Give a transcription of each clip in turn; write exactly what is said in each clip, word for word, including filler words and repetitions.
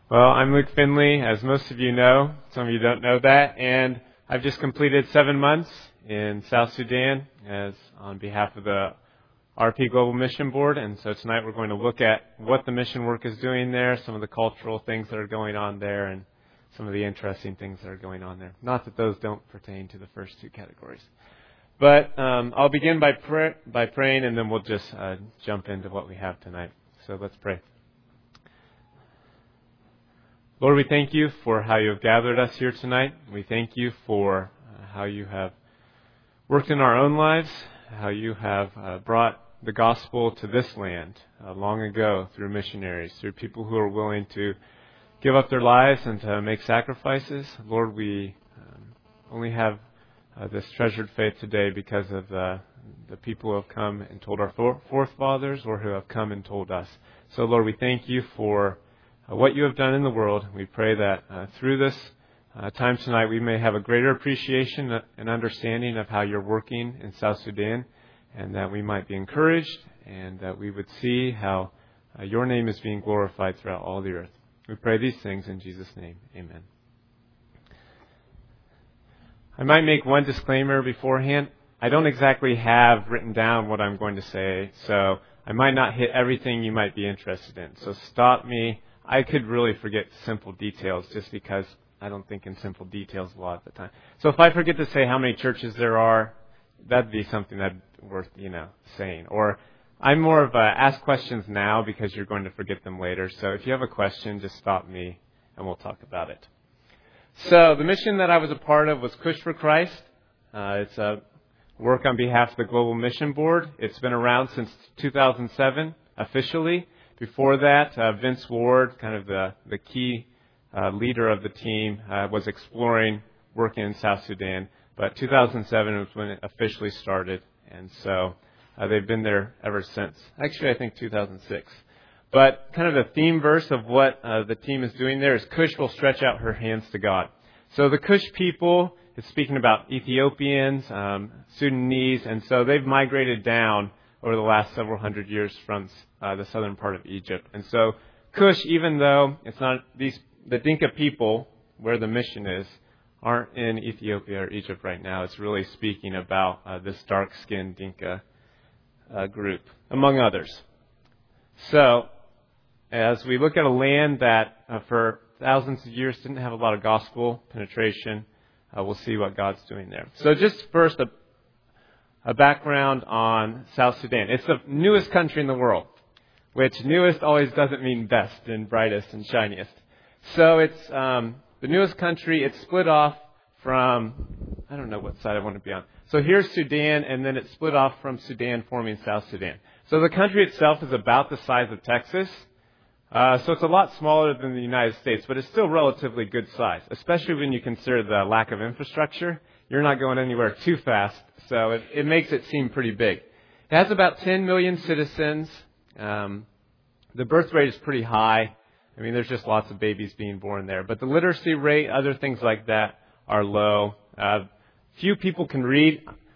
Well, I'm Luke Finley, as most of you know. Some of you don't know that. And I've just completed seven months in South Sudan as on behalf of the R P Global Mission Board. And so tonight we're going to look at what the mission work is doing there, some of the cultural things that are going on there, and some of the interesting things that are going on there. Not that those don't pertain to the first two categories. But um, I'll begin by, pray- by praying, and then we'll just uh, jump into what we have tonight. So let's pray. Lord, we thank you for how you have gathered us here tonight. We thank you for uh, how you have worked in our own lives, how you have uh, brought the gospel to this land uh, long ago through missionaries, through people who are willing to give up their lives and to make sacrifices. Lord, we um, only have uh, this treasured faith today because of the, the people who have come and told our forefathers or who have come and told us. So, Lord, we thank you for Uh, what you have done in the world. We pray that uh, through this uh, time tonight we may have a greater appreciation and understanding of how you're working in South Sudan, and that we might be encouraged and that we would see how uh, your name is being glorified throughout all the earth. We pray these things in Jesus' name. Amen. I might make one disclaimer beforehand. I don't exactly have written down what I'm going to say, so I might not hit everything you might be interested in. So stop me. I could really forget simple details just because I don't think in simple details a lot of the time. So if I forget to say how many churches there are, that'd be something that'd worth, you know, saying. Or I'm more of a ask questions now because you're going to forget them later. So if you have a question, just stop me and we'll talk about it. So the mission that I was a part of was Cush for Christ. Uh, it's a work on behalf of the Global Mission Board. It's been around since two thousand seven officially. Before that, uh, Vince Ward, kind of the, the key uh, leader of the team, uh, was exploring working in South Sudan. But two thousand seven was when it officially started, and so uh, they've been there ever since. Actually, I think two thousand six. But kind of the theme verse of what uh, the team is doing there is Cush will stretch out her hands to God. So the Cush people is speaking about Ethiopians, um, Sudanese, and so they've migrated down over the last several hundred years from uh, the southern part of Egypt. And so Cush, even though it's not these the Dinka people where the mission is, aren't in Ethiopia or Egypt right now. It's really speaking about uh, this dark-skinned Dinka uh, group, among others. So as we look at a land that uh, for thousands of years didn't have a lot of gospel penetration, uh, we'll see what God's doing there. So just first, a A background on South Sudan. It's the newest country in the world, which newest always doesn't mean best and brightest and shiniest. So it's um, the newest country. It's split off from, I don't know what side I want to be on. So here's Sudan, and then it's split off from Sudan, forming South Sudan. So the country itself is about the size of Texas. Uh, so it's a lot smaller than the United States, but it's still relatively good size, especially when you consider the lack of infrastructure. You're not going anywhere too fast. So it, it makes it seem pretty big. It has about ten million citizens. Um, the birth rate is pretty high. I mean, there's just lots of babies being born there. But the literacy rate, other things like that, are low. Uh, few people can read.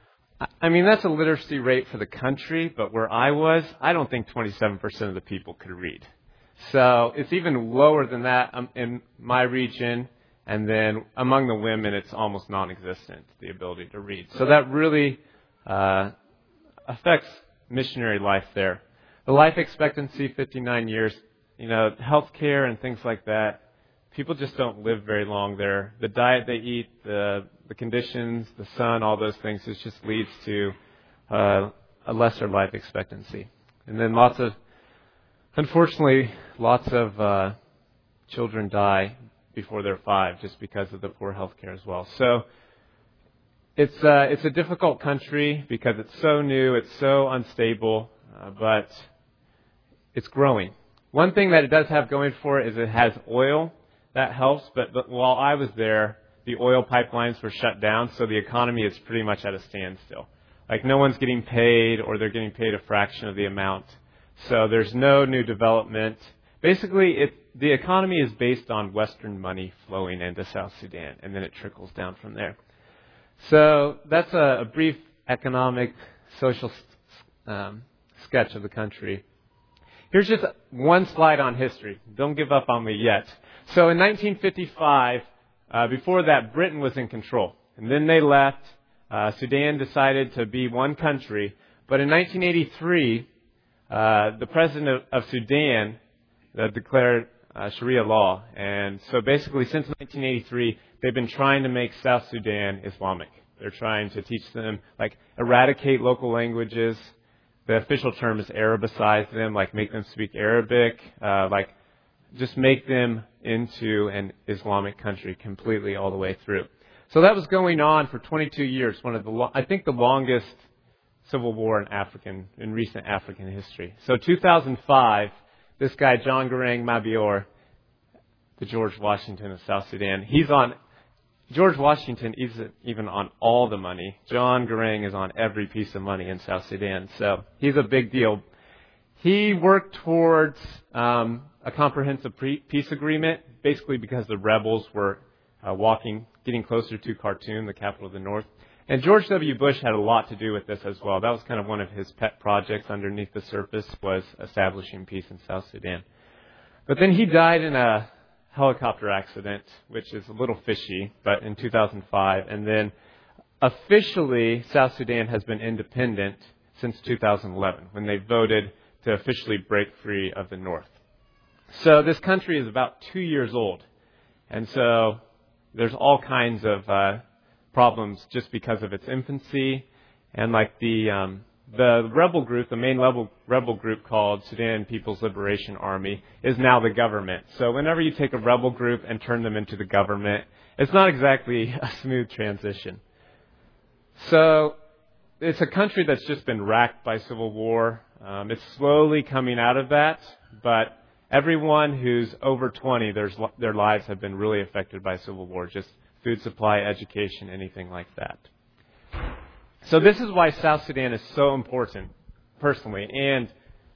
I mean, that's a literacy rate for the country. But where I was, I don't think twenty-seven percent of the people could read. So it's even lower than that um, in my region. And then among the women, it's almost non-existent, the ability to read. So that really uh, affects missionary life there. The life expectancy, fifty-nine years, you know, healthcare and things like that. People just don't live very long there. The diet they eat, the the conditions, the sun, all those things, it just leads to uh, a lesser life expectancy. And then lots of, unfortunately, lots of uh, children die before they're five, just because of the poor health care as well. So it's uh, it's a difficult country because it's so new, it's so unstable, uh, but it's growing. One thing that it does have going for it is it has oil. That helps, but, but while I was there, the oil pipelines were shut down, so the economy is pretty much at a standstill. Like no one's getting paid, or they're getting paid a fraction of the amount. So there's no new development. Basically, it, the economy is based on Western money flowing into South Sudan, and then it trickles down from there. So that's a, a brief economic, social um, sketch of the country. Here's just one slide on history. Don't give up on me yet. So in nineteen fifty-five, uh, before that, Britain was in control. And then they left. Uh, Sudan decided to be one country. But in nineteen eighty-three, uh, the president of, of Sudan uh, declared uh, Sharia law. And so basically, since nineteen eighty-three, they've been trying to make South Sudan Islamic. They're trying to teach them, like, eradicate local languages. The official term is Arabicize them, like make them speak Arabic, uh, like just make them into an Islamic country completely all the way through. So that was going on for twenty-two years, one of the, lo- I think the longest civil war in African, in recent African history. So two thousand five, this guy, John Garang Mabior, the George Washington of South Sudan, he's on, George Washington isn't even on all the money. John Garang is on every piece of money in South Sudan. So he's a big deal. He worked towards um, a comprehensive pre- peace agreement, basically because the rebels were uh, walking, getting closer to Khartoum, the capital of the north. And George W. Bush had a lot to do with this as well. That was kind of one of his pet projects underneath the surface, was establishing peace in South Sudan. But then he died in a helicopter accident, which is a little fishy, but in two thousand five. And then officially, South Sudan has been independent since two thousand eleven, when they voted to officially break free of the North. So this country is about two years old. And so there's all kinds of uh, problems just because of its infancy. And like the um, the rebel group, the main rebel, rebel group called Sudan People's Liberation Army, is now the government. So whenever you take a rebel group and turn them into the government, it's not exactly a smooth transition. So it's a country that's just been racked by civil war. Um, it's slowly coming out of that, but everyone who's over twenty, there's, their lives have been really affected by civil war, just food supply, education, anything like that. So this is why South Sudan is so important, personally, and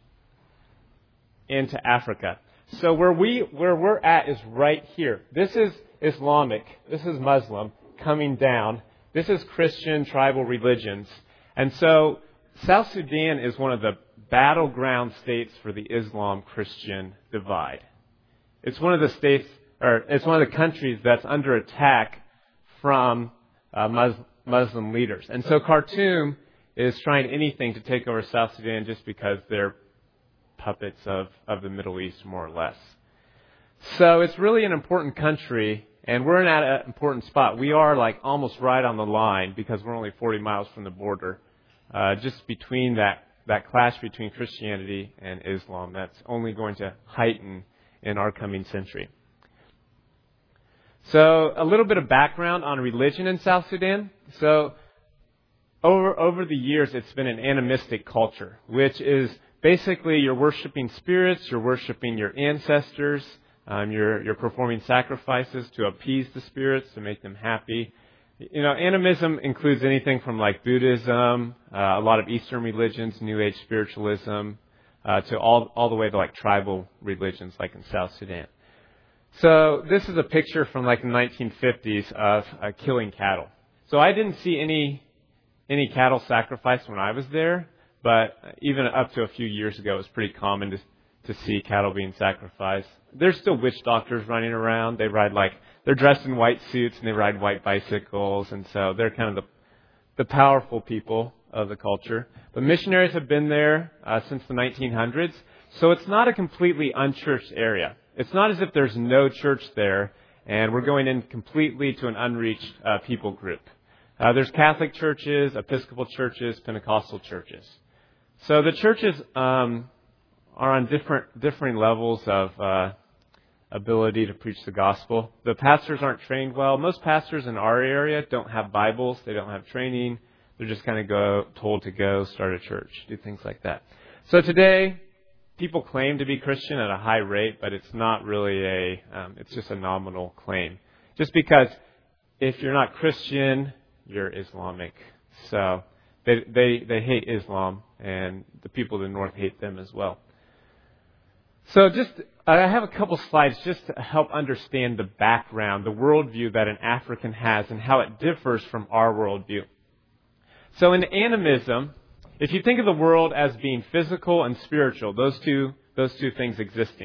into Africa. So where we where we're at is right here. This is Islamic. This is Muslim coming down. This is Christian tribal religions. And so South Sudan is one of the battleground states for the Islam-Christian divide. It's one of the states, or it's one of the countries that's under attack from uh, Muslim. Muslim leaders. And so Khartoum is trying anything to take over South Sudan just because they're puppets of, of the Middle East, more or less. So it's really an important country, and we're in at an important spot. We are like almost right on the line because we're only forty miles from the border, uh, just between that, that clash between Christianity and Islam that's only going to heighten in our coming century. So a little bit of background on religion in South Sudan. So over over the years, it's been an animistic culture, which is basically you're worshiping spirits, you're worshiping your ancestors, um, you're you're performing sacrifices to appease the spirits, to make them happy. You know, animism includes anything from like Buddhism, uh, a lot of Eastern religions, New Age spiritualism, uh, to all all the way to like tribal religions, like in South Sudan. So this is a picture from like the nineteen fifties of uh, killing cattle. So I didn't see any any cattle sacrificed when I was there, but even up to a few years ago, it was pretty common to to see cattle being sacrificed. There's still witch doctors running around. They ride like they're dressed in white suits and they ride white bicycles, and so they're kind of the the powerful people of the culture. But missionaries have been there uh, since the nineteen hundreds, so it's not a completely unchurched area. It's not as if there's no church there, and we're going in completely to an unreached uh, people group. Uh, there's Catholic churches, Episcopal churches, Pentecostal churches. So the churches um, are on different differing levels of uh, ability to preach the gospel. The pastors aren't trained well. Most pastors in our area don't have Bibles. They don't have training. They're just kind of go told to go start a church, do things like that. So today, people claim to be Christian at a high rate, but it's not really a, um, it's just a nominal claim. Just because if you're not Christian, you're Islamic. So they, they, they hate Islam, and the people of the north hate them as well. So just, I have a couple slides just to help understand the background, the worldview that an African has and how it differs from our worldview. So in animism, if you think of the world as being physical and spiritual, those two those two things existing,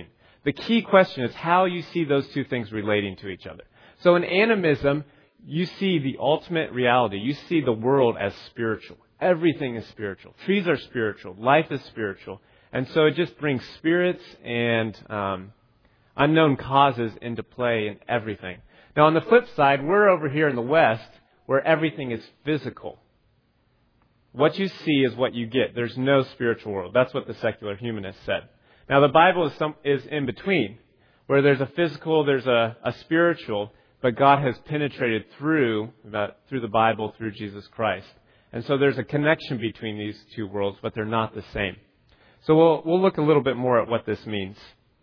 The key question is how you see those two things relating to each other. So in animism, you see the ultimate reality. You see the world as spiritual. Everything is spiritual. Trees are spiritual. Life is spiritual. And so it just brings spirits and um, unknown causes into play in everything. Now on the flip side, we're over here in the West where everything is physical. What you see is what you get. There's no spiritual world. That's what the secular humanist said. Now the Bible is, some, is in between, where there's a physical, there's a, a spiritual, but God has penetrated through the, through the Bible, through Jesus Christ. And so there's a connection between these two worlds, but they're not the same. So we'll, we'll look a little bit more at what this means.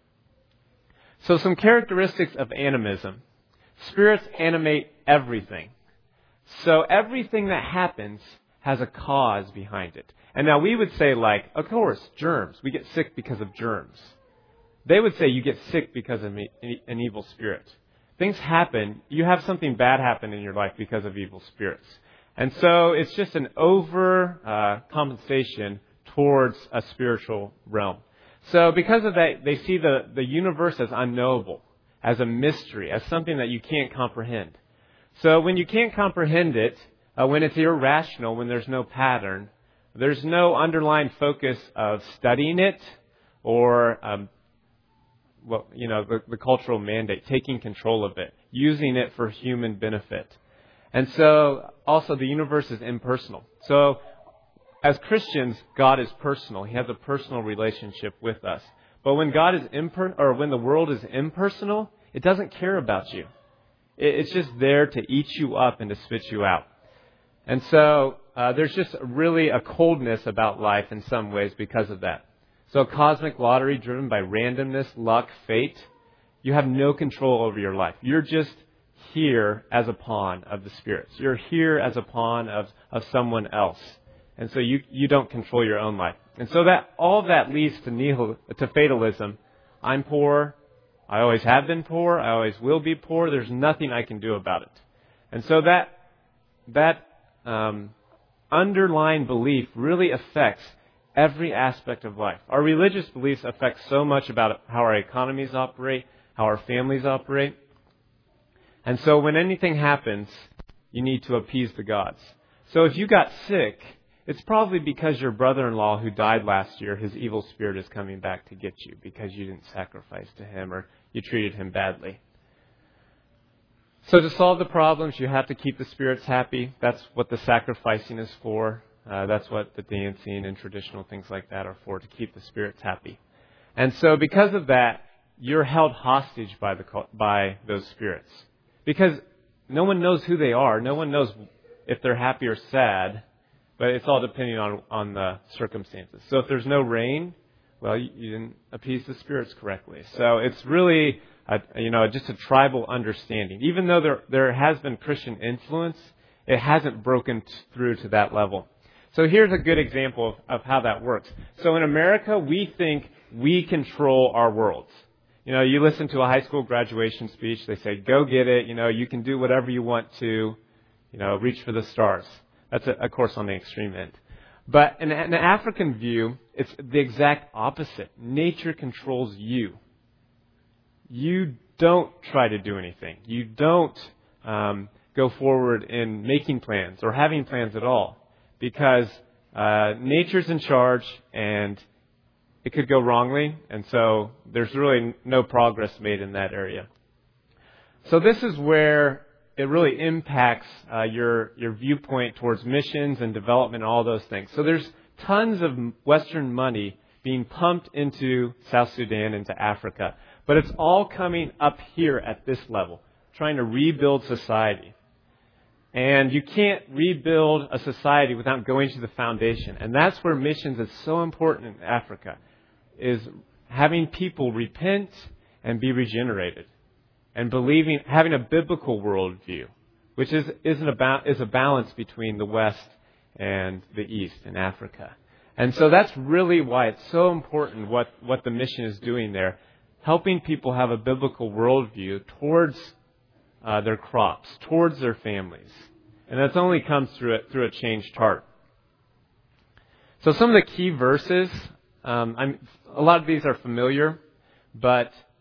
So some characteristics of animism. Spirits animate everything. So everything that happens has a cause behind it. And now we would say like, of course, germs. We get sick because of germs. They would say you get sick because of an evil spirit. Things happen. You have something bad happen in your life because of evil spirits. And so it's just an over uh, compensation towards a spiritual realm. So because of that, they see the, the universe as unknowable, as a mystery, as something that you can't comprehend. So when you can't comprehend it, uh, when it's irrational, when there's no pattern, there's no underlying focus of studying it or, um, well, you know, the, the cultural mandate, taking control of it, using it for human benefit. And so also the universe is impersonal. So as Christians, God is personal. He has a personal relationship with us. But when God is imper- or when the world is impersonal, it doesn't care about you. It's just there to eat you up and to spit you out. And so uh, there's just really a coldness about life in some ways because of that. So a cosmic lottery driven by randomness, luck, fate, you have no control over your life. You're just here as a pawn of the spirits. You're here as a pawn of, of someone else. And so you, you don't control your own life. And so that all that leads to nihil, to fatalism. I'm poor. I always have been poor. I always will be poor. There's nothing I can do about it. And so that that um, underlying belief really affects every aspect of life. Our religious beliefs affect so much about how our economies operate, how our families operate. And so when anything happens, you need to appease the gods. So if you got sick, it's probably because your brother-in-law who died last year, his evil spirit is coming back to get you because you didn't sacrifice to him or you treated him badly. So to solve the problems, you have to keep the spirits happy. That's what the sacrificing is for. Uh, that's what the dancing and traditional things like that are for, to keep the spirits happy. And so because of that, you're held hostage by the by those spirits. Because no one knows who they are. No one knows if they're happy or sad. But it's all depending on, on the circumstances. So if there's no rain, well, you, you didn't appease the spirits correctly. So it's really, a, you know, just a tribal understanding. Even though there there has been Christian influence, it hasn't broken t- through to that level. So here's a good example of, of how that works. So in America, we think we control our worlds. You know, you listen to a high school graduation speech, they say, go get it, you know, you can do whatever you want to, you know, reach for the stars. That's, a, of course, on the extreme end. But in an African view, it's the exact opposite. Nature controls you. You don't try to do anything. You don't um, go forward in making plans or having plans at all because uh, nature's in charge and it could go wrongly. And so there's really no progress made in that area. So this is where it really impacts uh, your your viewpoint towards missions and development and all those things. So there's tons of Western money being pumped into South Sudan, into Africa. But it's all coming up here at this level, trying to rebuild society. And you can't rebuild a society without going to the foundation. And that's where missions is so important in Africa, is having people repent and be regenerated. And believing, having a biblical worldview, which is isn't about is a balance between the West and the East in Africa. And so that's really why it's so important what, what the mission is doing there, helping people have a biblical worldview towards uh, their crops, towards their families. And that's only comes through it through a changed heart. So some of the key verses, um, I'm, a lot of these are familiar, but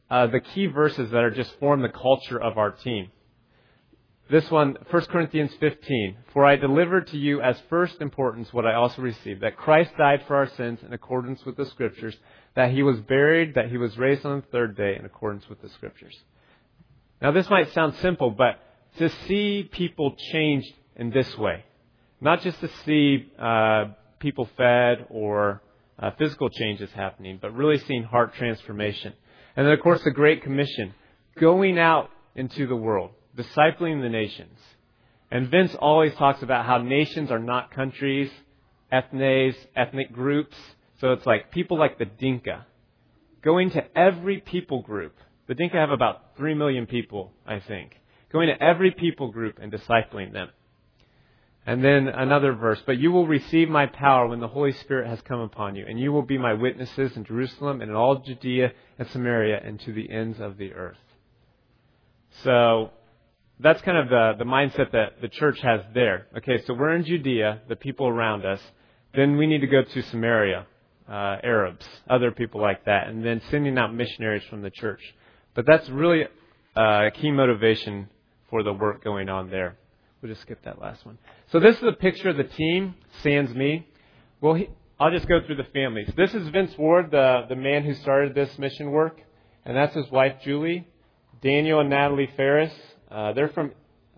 uh, the key verses that are just form the culture of our team. This one, First Corinthians fifteen. For I delivered to you as first importance what I also received, that Christ died for our sins in accordance with the Scriptures, that He was buried, that He was raised on the third day in accordance with the Scriptures. Now this might sound simple, but to see people changed in this way, not just to see uh, people fed or uh, physical changes happening, but really seeing heart transformation. And then of course the Great Commission, going out into the world, discipling the nations. And Vince always talks about how nations are not countries, ethnes, ethnic groups. So it's like people like the Dinka. Going to every people group. The Dinka have about three million people, I think. Going to every people group and discipling them. And then another verse. But you will receive my power when the Holy Spirit has come upon you. And you will be my witnesses in Jerusalem and in all Judea and Samaria and to the ends of the earth. So that's kind of the, the mindset that the church has there. Okay, so we're in Judea, the people around us. Then we need to go to Samaria, uh, Arabs, other people like that, and then sending out missionaries from the church. But that's really uh, a key motivation for the work going on there. We'll just skip that last one. So this is a picture of the team, sans me. Well, he, I'll just go through the families. This is Vince Ward, the, the man who started this mission work, and that's his wife, Julie. Daniel and Natalie Ferris. Uh, they're from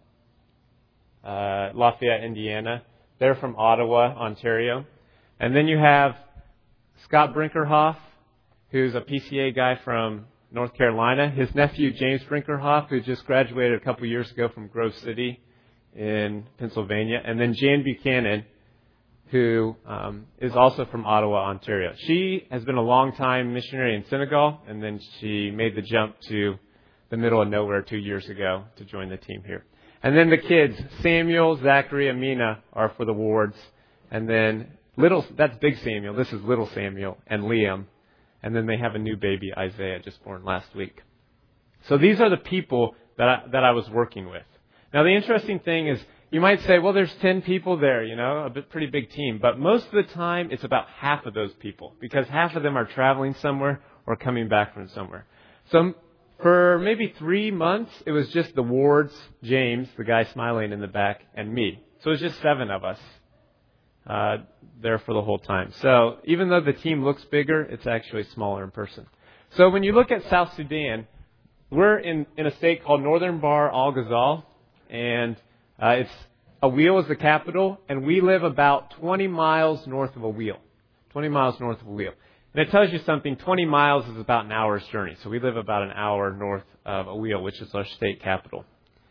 uh, Lafayette, Indiana. They're from Ottawa, Ontario. And then you have Scott Brinkerhoff, who's a P C A guy from North Carolina. His nephew, James Brinkerhoff, who just graduated a couple years ago from Grove City in Pennsylvania. And then Jan Buchanan, who um, is also from Ottawa, Ontario. She has been a long-time missionary in Senegal, and then she made the jump to the middle of nowhere two years ago to join the team here. And then the kids, Samuel, Zachary, and Mina are for the Wards. And then little, that's Big Samuel. This is Little Samuel and Liam. And then they have a new baby, Isaiah, just born last week. So these are the people that I, that I was working with. Now the interesting thing is, you might say, well, there's ten people there, you know, a bit, pretty big team. But most of the time, it's about half of those people, because half of them are traveling somewhere or coming back from somewhere. So for maybe three months, it was just the Wards, James, the guy smiling in the back, and me. So it was just seven of us uh, there for the whole time. So even though the team looks bigger, it's actually smaller in person. So when you look at South Sudan, we're in, in a state called Northern Bahr al Ghazal, and uh, it's Awil is the capital, and we live about twenty miles north of Awil. twenty miles north of Awil. And it tells you something, twenty miles is about an hour's journey. So we live about an hour north of Awil, which is our state capital.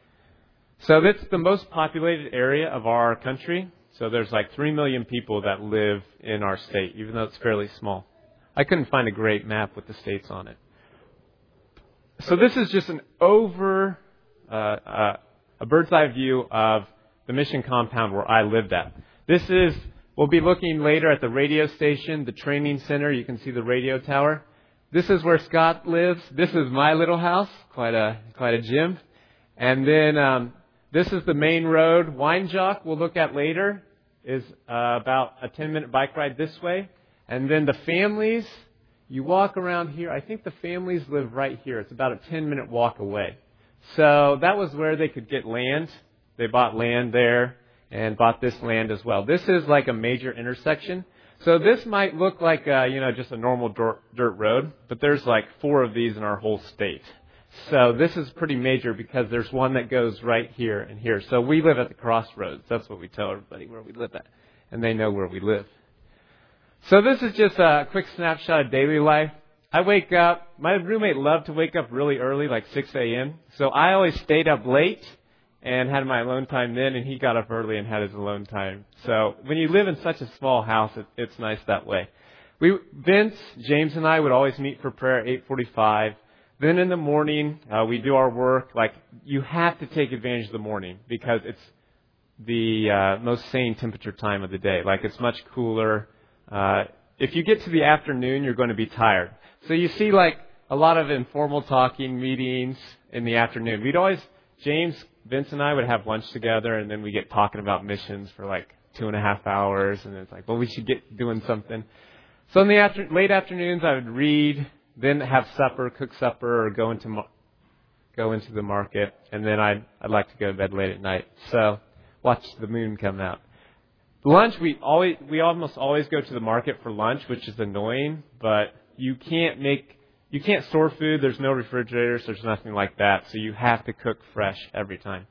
So that's the most populated area of our country. So there's like three million people that live in our state, even though it's fairly small. I couldn't find a great map with the states on it. So this is just an over, uh, uh, a bird's eye view of the mission compound where I lived at. This is, we'll be looking later at the radio station, the training center. You can see the radio tower. This is where Scott lives. This is my little house, quite a quite a gym. And then um, this is the main road. Winejock, we'll look at later, is uh, about a ten-minute bike ride this way. And then the families, you walk around here. I think the families live right here. It's about a ten-minute walk away. So that was where they could get land. They bought land there and bought this land as well. This is like a major intersection. So this might look like, uh, you know, just a normal dirt, dirt road, but there's like four of these in our whole state. So this is pretty major because there's one that goes right here and here. So we live at the crossroads. That's what we tell everybody where we live at. And they know where we live. So this is just a quick snapshot of daily life. I wake up. My roommate loved to wake up really early, like six a.m. So I always stayed up late and had my alone time then, and he got up early and had his alone time. So when you live in such a small house, it, it's nice that way. We, Vince, James, and I would always meet for prayer at eight forty-five. Then in the morning, uh, we do our work. Like, you have to take advantage of the morning because it's the uh, most sane temperature time of the day. Like, it's much cooler. Uh, if you get to the afternoon, you're going to be tired. So you see, like, a lot of informal talking meetings in the afternoon. We'd always, James, Vince and I would have lunch together, and then we get talking about missions for like two and a half hours, and it's like, well, we should get doing something. So in the after, late afternoons, I would read then have supper, cook supper, or go into mar- go into the market, and then I'd I'd like to go to bed late at night. So watch the moon come out. Lunch, we always we almost always go to the market for lunch, which is annoying, but you can't make you can't store food. There's no refrigerators. There's nothing like that, so you have to cook fresh every time.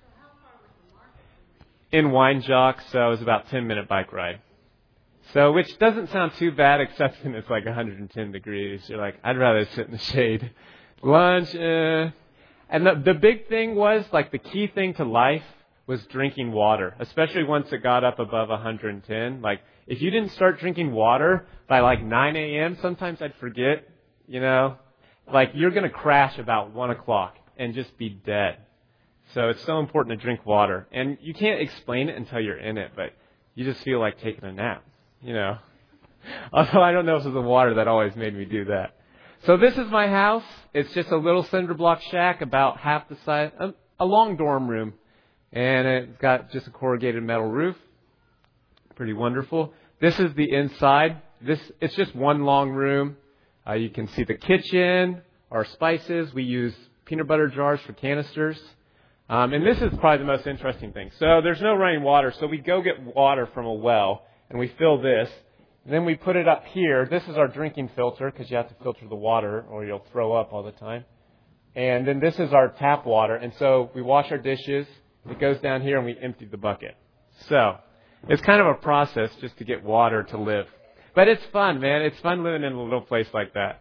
In Wine Jock, so it was about a ten minute bike ride. So, which doesn't sound too bad, except when it's like one hundred ten degrees. You're like, I'd rather sit in the shade. Lunch, eh. And the, the big thing was, like, the key thing to life was drinking water, especially once it got up above one hundred ten. Like, if you didn't start drinking water by like nine a.m., sometimes I'd forget, you know, like, you're going to crash about one o'clock and just be dead. So it's so important to drink water. And you can't explain it until you're in it, but you just feel like taking a nap, you know. Although I don't know if it was the water that always made me do that. So this is my house. It's just a little cinder block shack about half the size, a, a long dorm room. And it's got just a corrugated metal roof. Pretty wonderful. This is the inside. This It's just one long room. Uh, you can see the kitchen, our spices. We use peanut butter jars for canisters. Um, and this is probably the most interesting thing. So there's no running water, so we go get water from a well, and we fill this. And then we put it up here. This is our drinking filter, because you have to filter the water, or you'll throw up all the time. And then this is our tap water. And so we wash our dishes. It goes down here, and we empty the bucket. So it's kind of a process just to get water to live. But it's fun, man. It's fun living in a little place like that.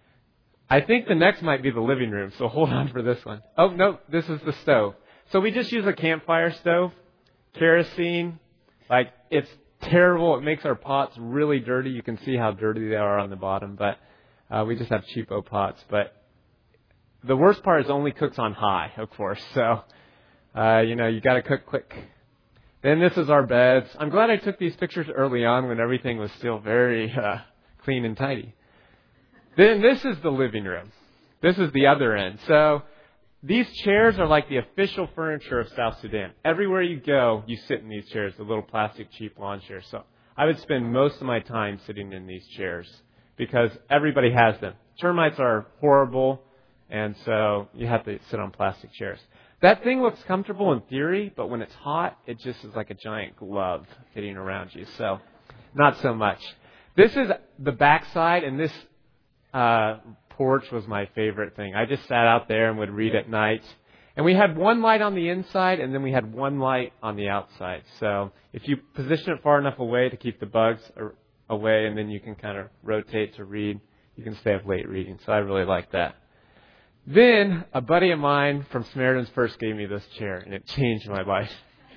I think the next might be the living room, so hold on for this one. Oh, no, this is the stove. So we just use a campfire stove, kerosene. Like, it's terrible. It makes our pots really dirty. You can see how dirty they are on the bottom, but uh, we just have cheapo pots. But the worst part is only cooks on high, of course. So, uh, you know, you got to cook quick. Then this is our beds. I'm glad I took these pictures early on when everything was still very uh, clean and tidy. Then this is the living room. This is the other end. So these chairs are like the official furniture of South Sudan. Everywhere you go, you sit in these chairs, the little plastic cheap lawn chairs. So I would spend most of my time sitting in these chairs because everybody has them. Termites are horrible, and so you have to sit on plastic chairs. That thing looks comfortable in theory, but when it's hot, it just is like a giant glove fitting around you. So not so much. This is the backside, and this Uh, porch was my favorite thing. I just sat out there and would read at night. And we had one light on the inside, and then we had one light on the outside. So if you position it far enough away to keep the bugs ar- away, and then you can kind of rotate to read, you can stay up late reading. So I really like that. Then a buddy of mine from Samaritan's Purse gave me this chair, and it changed my life.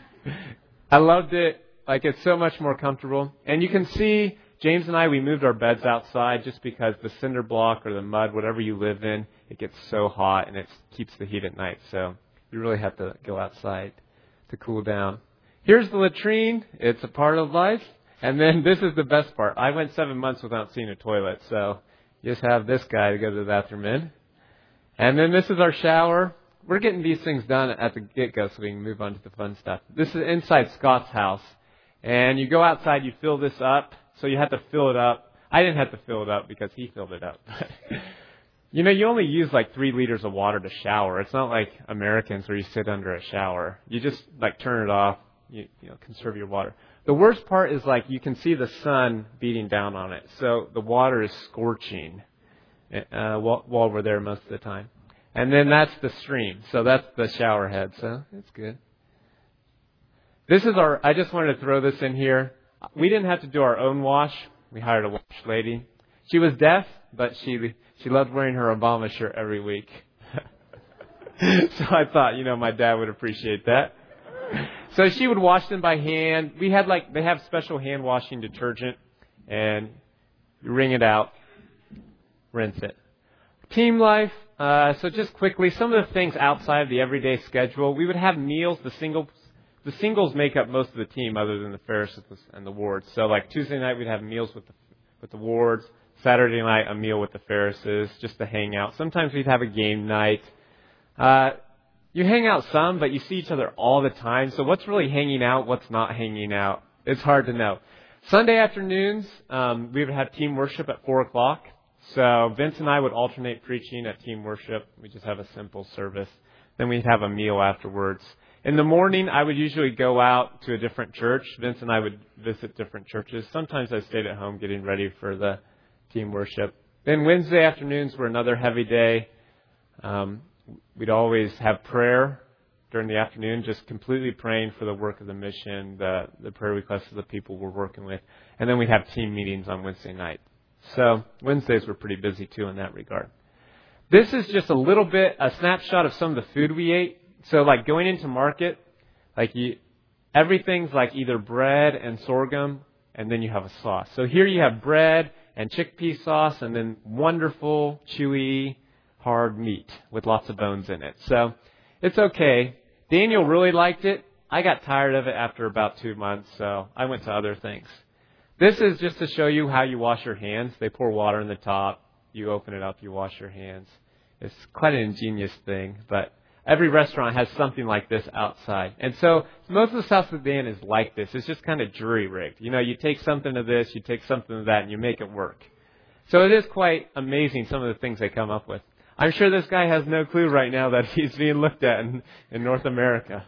I loved it. Like, it's so much more comfortable. And you can see James and I, we moved our beds outside just because the cinder block or the mud, whatever you live in, it gets so hot and it keeps the heat at night. So you really have to go outside to cool down. Here's the latrine. It's a part of life. And then this is the best part. I went seven months without seeing a toilet. So you just have this guy to go to the bathroom in. And then this is our shower. We're getting these things done at the get-go so we can move on to the fun stuff. This is inside Scott's house. And you go outside, you fill this up. So you have to fill it up. I didn't have to fill it up because he filled it up. You know, you only use like three liters of water to shower. It's not like Americans where you sit under a shower. You just like turn it off. You, you know, conserve your water. The worst part is like you can see the sun beating down on it. So the water is scorching uh, while, while we're there most of the time. And then that's the stream. So that's the shower head. So it's good. This is our, I just wanted to throw this in here. We didn't have to do our own wash. We hired a wash lady. She was deaf, but she she loved wearing her Obama shirt every week. So I thought, you know, my dad would appreciate that. So she would wash them by hand. We had like, they have special hand washing detergent, and you wring it out, rinse it. Team life. Uh, so just quickly, some of the things outside of the everyday schedule. We would have meals, the single The singles make up most of the team other than the Ferrises and the Wards. So like Tuesday night, we'd have meals with the, with the Wards. Saturday night, a meal with the Ferrises just to hang out. Sometimes we'd have a game night. Uh, you hang out some, but you see each other all the time. So what's really hanging out, what's not hanging out? It's hard to know. Sunday afternoons, um, we would have team worship at four o'clock. So Vince and I would alternate preaching at team worship. We just have a simple service. Then we'd have a meal afterwards. In the morning, I would usually go out to a different church. Vince and I would visit different churches. Sometimes I stayed at home getting ready for the team worship. Then Wednesday afternoons were another heavy day. Um, we'd always have prayer during the afternoon, just completely praying for the work of the mission, the, the prayer requests of the people we're working with. And then we'd have team meetings on Wednesday night. So Wednesdays were pretty busy too in that regard. This is just a little bit, a snapshot of some of the food we ate. So like going into market, like you, everything's like either bread and sorghum, and then you have a sauce. So here you have bread and chickpea sauce, and then wonderful, chewy, hard meat with lots of bones in it. So it's okay. Daniel really liked it. I got tired of it after about two months, so I went to other things. This is just to show you how you wash your hands. They pour water in the top. You open it up, you wash your hands. It's quite an ingenious thing, but every restaurant has something like this outside. And so most of the South Sudan is like this. It's just kind of jury-rigged. You know, you take something of this, you take something of that, and you make it work. So it is quite amazing, some of the things they come up with. I'm sure this guy has no clue right now that he's being looked at in, in North America.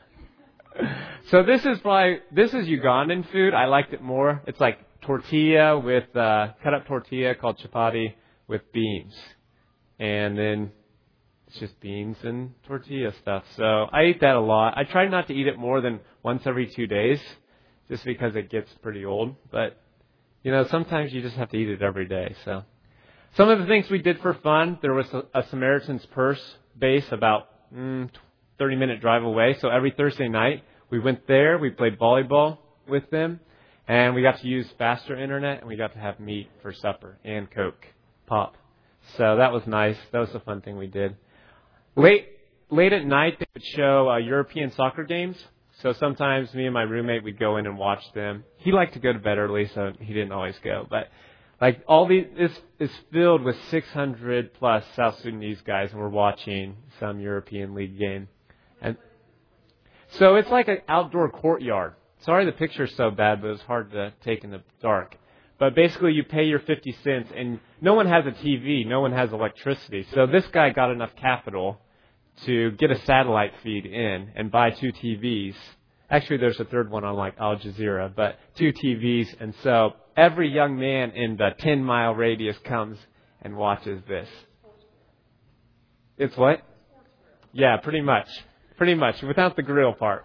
So this is probably, this is Ugandan food. I liked it more. It's like tortilla with, uh, cut up tortilla called chapati with beans. And then it's just beans and tortilla stuff. So I eat that a lot. I try not to eat it more than once every two days just because it gets pretty old. But, you know, sometimes you just have to eat it every day. So some of the things we did for fun, there was a, a Samaritan's Purse base about mm, thirty minute drive away. So every Thursday night we went there. We played volleyball with them. And we got to use faster internet, and we got to have meat for supper and Coke, pop. So that was nice. That was a fun thing we did. Late late at night, they would show uh, European soccer games. So sometimes me and my roommate would go in and watch them. He liked to go to bed early, so he didn't always go. But like all these, this is filled with six hundred plus South Sudanese guys, and we're watching some European League game. And so it's like an outdoor courtyard. Sorry the picture's so bad, but it was hard to take in the dark. But basically you pay your fifty cents, and no one has a T V, no one has electricity. So this guy got enough capital to get a satellite feed in and buy two T Vs. Actually, there's a third one on like Al Jazeera, but two T Vs. And so every young man in the ten mile radius comes and watches this. It's what? Yeah, pretty much. Pretty much, without the grill part.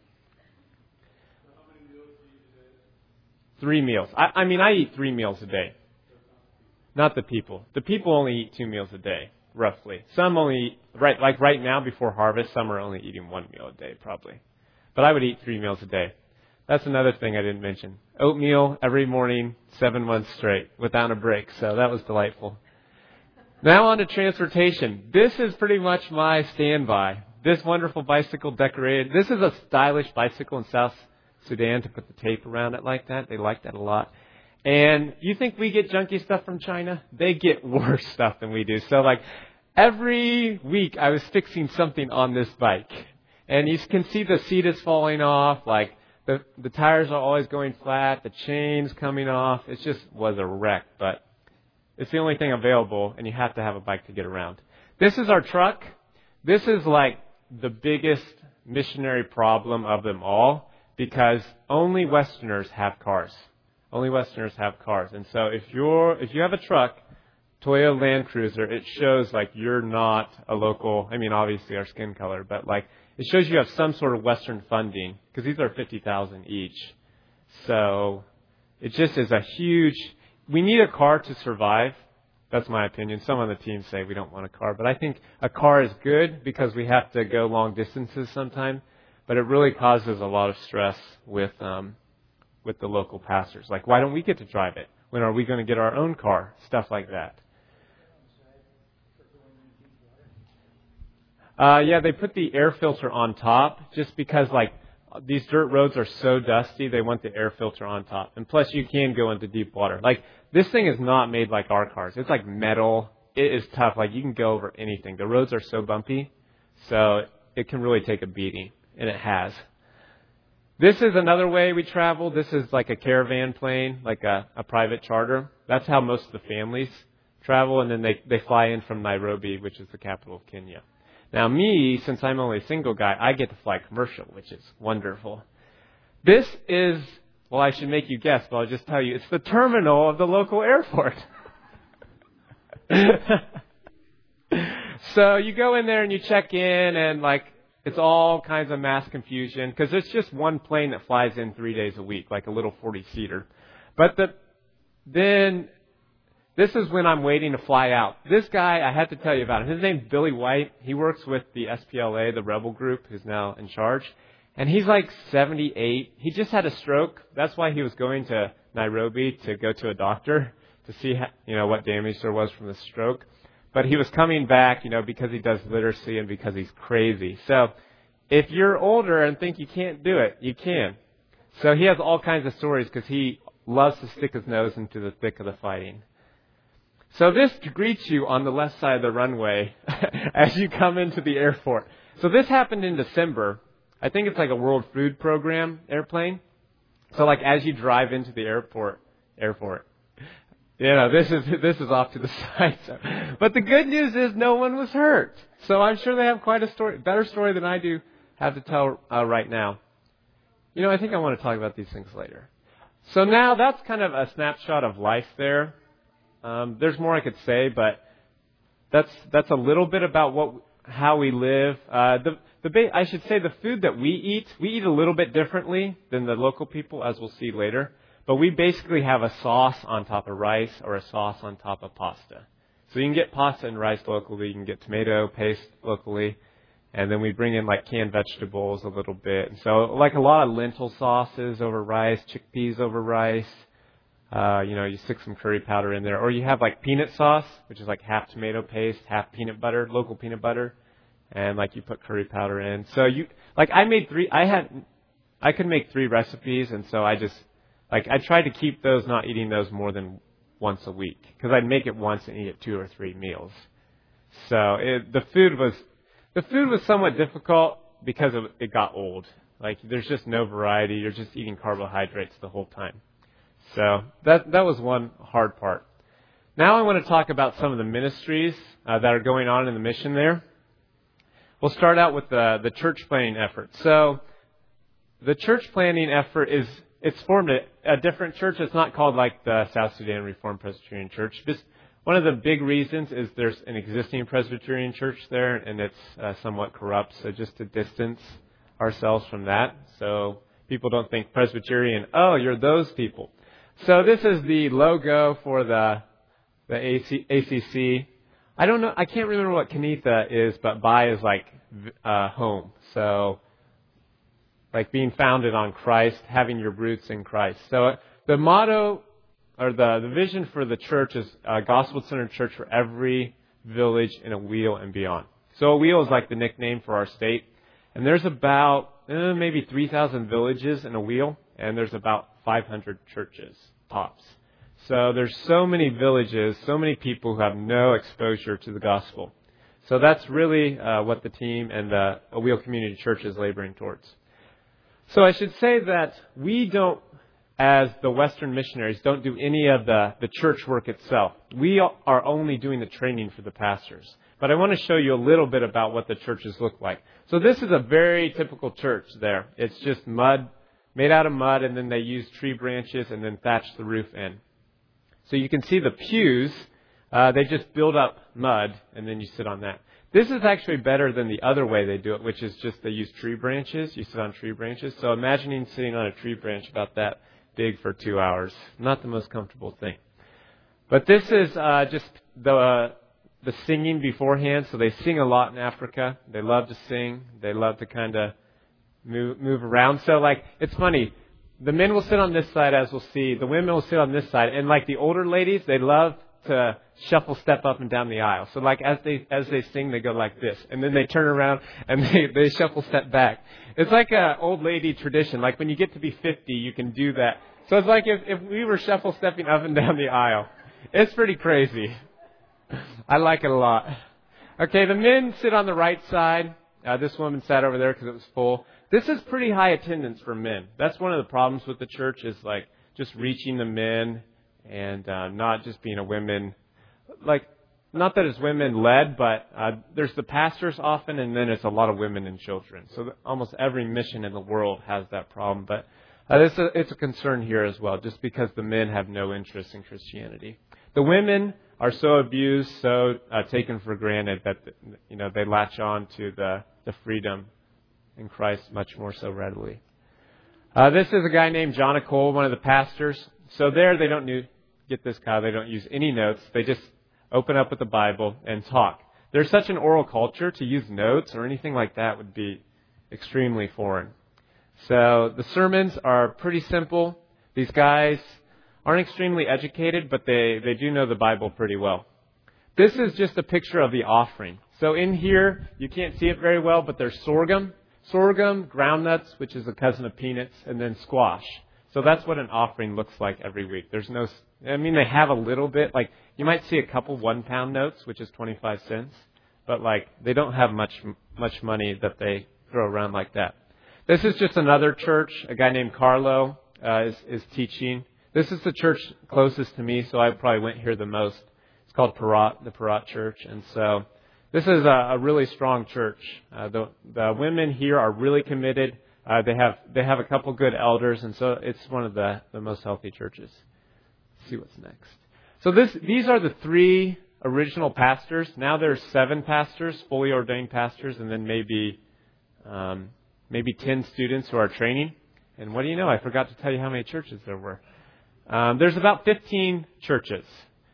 Three meals. I, I mean, I eat three meals a day. Not the people. The people only eat two meals a day, roughly. Some only eat, right, like right now before harvest, some are only eating one meal a day, probably. But I would eat three meals a day. That's another thing I didn't mention. Oatmeal every morning, seven months straight, without a break. So that was delightful. Now on to transportation. This is pretty much my standby. This wonderful bicycle decorated. This is a stylish bicycle in South Sudan to put the tape around it like that. They like that a lot. And you think we get junky stuff from China? They get worse stuff than we do. So like every week I was fixing something on this bike. And you can see the seat is falling off. Like the, the tires are always going flat. The chain's coming off. It just was a wreck. But it's the only thing available, and you have to have a bike to get around. This is our truck. This is like the biggest missionary problem of them all, because only Westerners have cars. Only Westerners have cars. And so if you're if you have a truck, Toyota Land Cruiser, it shows like you're not a local, I mean obviously our skin color, but like it shows you have some sort of Western funding, because these are fifty thousand each. So it just is a huge, we need a car to survive. That's my opinion. Some on the team say we don't want a car, but I think a car is good because we have to go long distances sometimes. But it really causes a lot of stress with um, with the local pastors. Like, why don't we get to drive it? When are we going to get our own car? Stuff like that. Uh, yeah, they put the air filter on top just because, like, these dirt roads are so dusty, they want the air filter on top. And plus, you can go into deep water. Like, this thing is not made like our cars. It's like metal. It is tough. Like, you can go over anything. The roads are so bumpy, so it can really take a beating. And it has. This is another way we travel. This is like a caravan plane, like a, a private charter. That's how most of the families travel, and then they, they fly in from Nairobi, which is the capital of Kenya. Now me, since I'm only a single guy, I get to fly commercial, which is wonderful. This is, well, I should make you guess, but I'll just tell you, it's the terminal of the local airport. So you go in there and you check in, and like it's all kinds of mass confusion because there's just one plane that flies in three days a week, like a little forty-seater. But the, then this is when I'm waiting to fly out. This guy, I had to tell you about him. His name's Billy White. He works with the S P L A, the rebel group, who's now in charge. And he's like seventy-eight. He just had a stroke. That's why he was going to Nairobi to go to a doctor to see, how, you know, what damage there was from the stroke. But he was coming back, you know, because he does literacy and because he's crazy. So if you're older and think you can't do it, you can. So he has all kinds of stories because he loves to stick his nose into the thick of the fighting. So this greets you on the left side of the runway as you come into the airport. So this happened in December. I think it's like a World Food Program airplane. So like as you drive into the airport, airport, you know, this is this is off to the side. So. But the good news is no one was hurt. So I'm sure they have quite a story, better story than I do have to tell uh, right now. You know, I think I want to talk about these things later. So now that's kind of a snapshot of life there. Um, there's more I could say, but that's that's a little bit about what how we live. Uh, the the ba- I should say the food that we eat, we eat a little bit differently than the local people, as we'll see later. But we basically have a sauce on top of rice or a sauce on top of pasta. So you can get pasta and rice locally. You can get tomato paste locally. And then we bring in like canned vegetables a little bit. And so like a lot of lentil sauces over rice, chickpeas over rice. Uh, you know, you stick some curry powder in there. Or you have like peanut sauce, which is like half tomato paste, half peanut butter, local peanut butter. And like you put curry powder in. So you, like I made three, I had, I could make three recipes. And so I just, Like, I tried to keep those, not eating those more than once a week. Because I'd make it once and eat it two or three meals. So, it, the food was, the food was somewhat difficult because of, it got old. Like, there's just no variety. You're just eating carbohydrates the whole time. So, that, that was one hard part. Now I want to talk about some of the ministries uh, that are going on in the mission there. We'll start out with the, the church planting effort. So, the church planting effort is, it's formed a, a different church. It's not called like the South Sudan Reformed Presbyterian Church. Just one of the big reasons is there's an existing Presbyterian church there, and it's uh, somewhat corrupt. So just to distance ourselves from that, so people don't think Presbyterian, oh, you're those people. So this is the logo for the the A C C. I don't know. I can't remember what Kenitha is, but Bai is like uh, home. So. Like being founded on Christ, having your roots in Christ. So the motto or the, the vision for the church is a gospel-centered church for every village in a wheel and beyond. So a wheel is like the nickname for our state. And there's about eh, maybe three thousand villages in a wheel, and there's about five hundred churches, tops. So there's so many villages, so many people who have no exposure to the gospel. So that's really uh, what the team and the A Wheel Community Church is laboring towards. So I should say that we don't, as the Western missionaries, don't do any of the, the church work itself. We are only doing the training for the pastors. But I want to show you a little bit about what the churches look like. So this is a very typical church there. It's just mud, made out of mud, and then they use tree branches and then thatch the roof in. So you can see the pews, uh, they just build up mud, and then you sit on that. This is actually better than the other way they do it, which is just they use tree branches. You sit on tree branches. So imagining sitting on a tree branch about that big for two hours. Not the most comfortable thing. But this is uh, just the uh, the singing beforehand. So they sing a lot in Africa. They love to sing. They love to kind of move, move around. So like, it's funny. The men will sit on this side, as we'll see. The women will sit on this side. And like the older ladies, they love to shuffle step up and down the aisle. So like as they as they sing, they go like this. And then they turn around and they, they shuffle step back. It's like an old lady tradition. Like when you get to be fifty, you can do that. So it's like if, if we were shuffle stepping up and down the aisle. It's pretty crazy. I like it a lot. Okay, the men sit on the right side. Uh, this woman sat over there because it was full. This is pretty high attendance for men. That's one of the problems with the church is like just reaching the men and uh, not just being a women. like, not that it's women led, but uh, there's the pastors often, and then it's a lot of women and children. So that almost every mission in the world has that problem. But uh, it's, a, it's a concern here as well, just because the men have no interest in Christianity. The women are so abused, so uh, taken for granted that, you know, they latch on to the, the freedom in Christ much more so readily. Uh, this is a guy named John Cole, one of the pastors. So there they don't need, get this, Kyle, they don't use any notes. They just open up with the Bible and talk. There's such an oral culture, to use notes or anything like that would be extremely foreign. So the sermons are pretty simple. These guys aren't extremely educated, but they, they do know the Bible pretty well. This is just a picture of the offering. So in here, you can't see it very well, but there's sorghum. Sorghum, groundnuts, which is a cousin of peanuts, and then squash. So that's what an offering looks like every week. There's no, I mean, they have a little bit, like, you might see a couple one-pound notes, which is twenty-five cents, but, like, they don't have much much money that they throw around like that. This is just another church. A guy named Carlo uh, is, is teaching. This is the church closest to me, so I probably went here the most. It's called Parat, the Parat Church, and so this is a, a really strong church. Uh, the, the women here are really committed. Uh, they have they have a couple good elders, and so it's one of the, the most healthy churches. Let's see what's next. So this these are the three original pastors. Now there's seven pastors, fully ordained pastors, and then maybe um, maybe ten students who are training. And what do you know? I forgot to tell you how many churches there were. Um, there's about fifteen churches.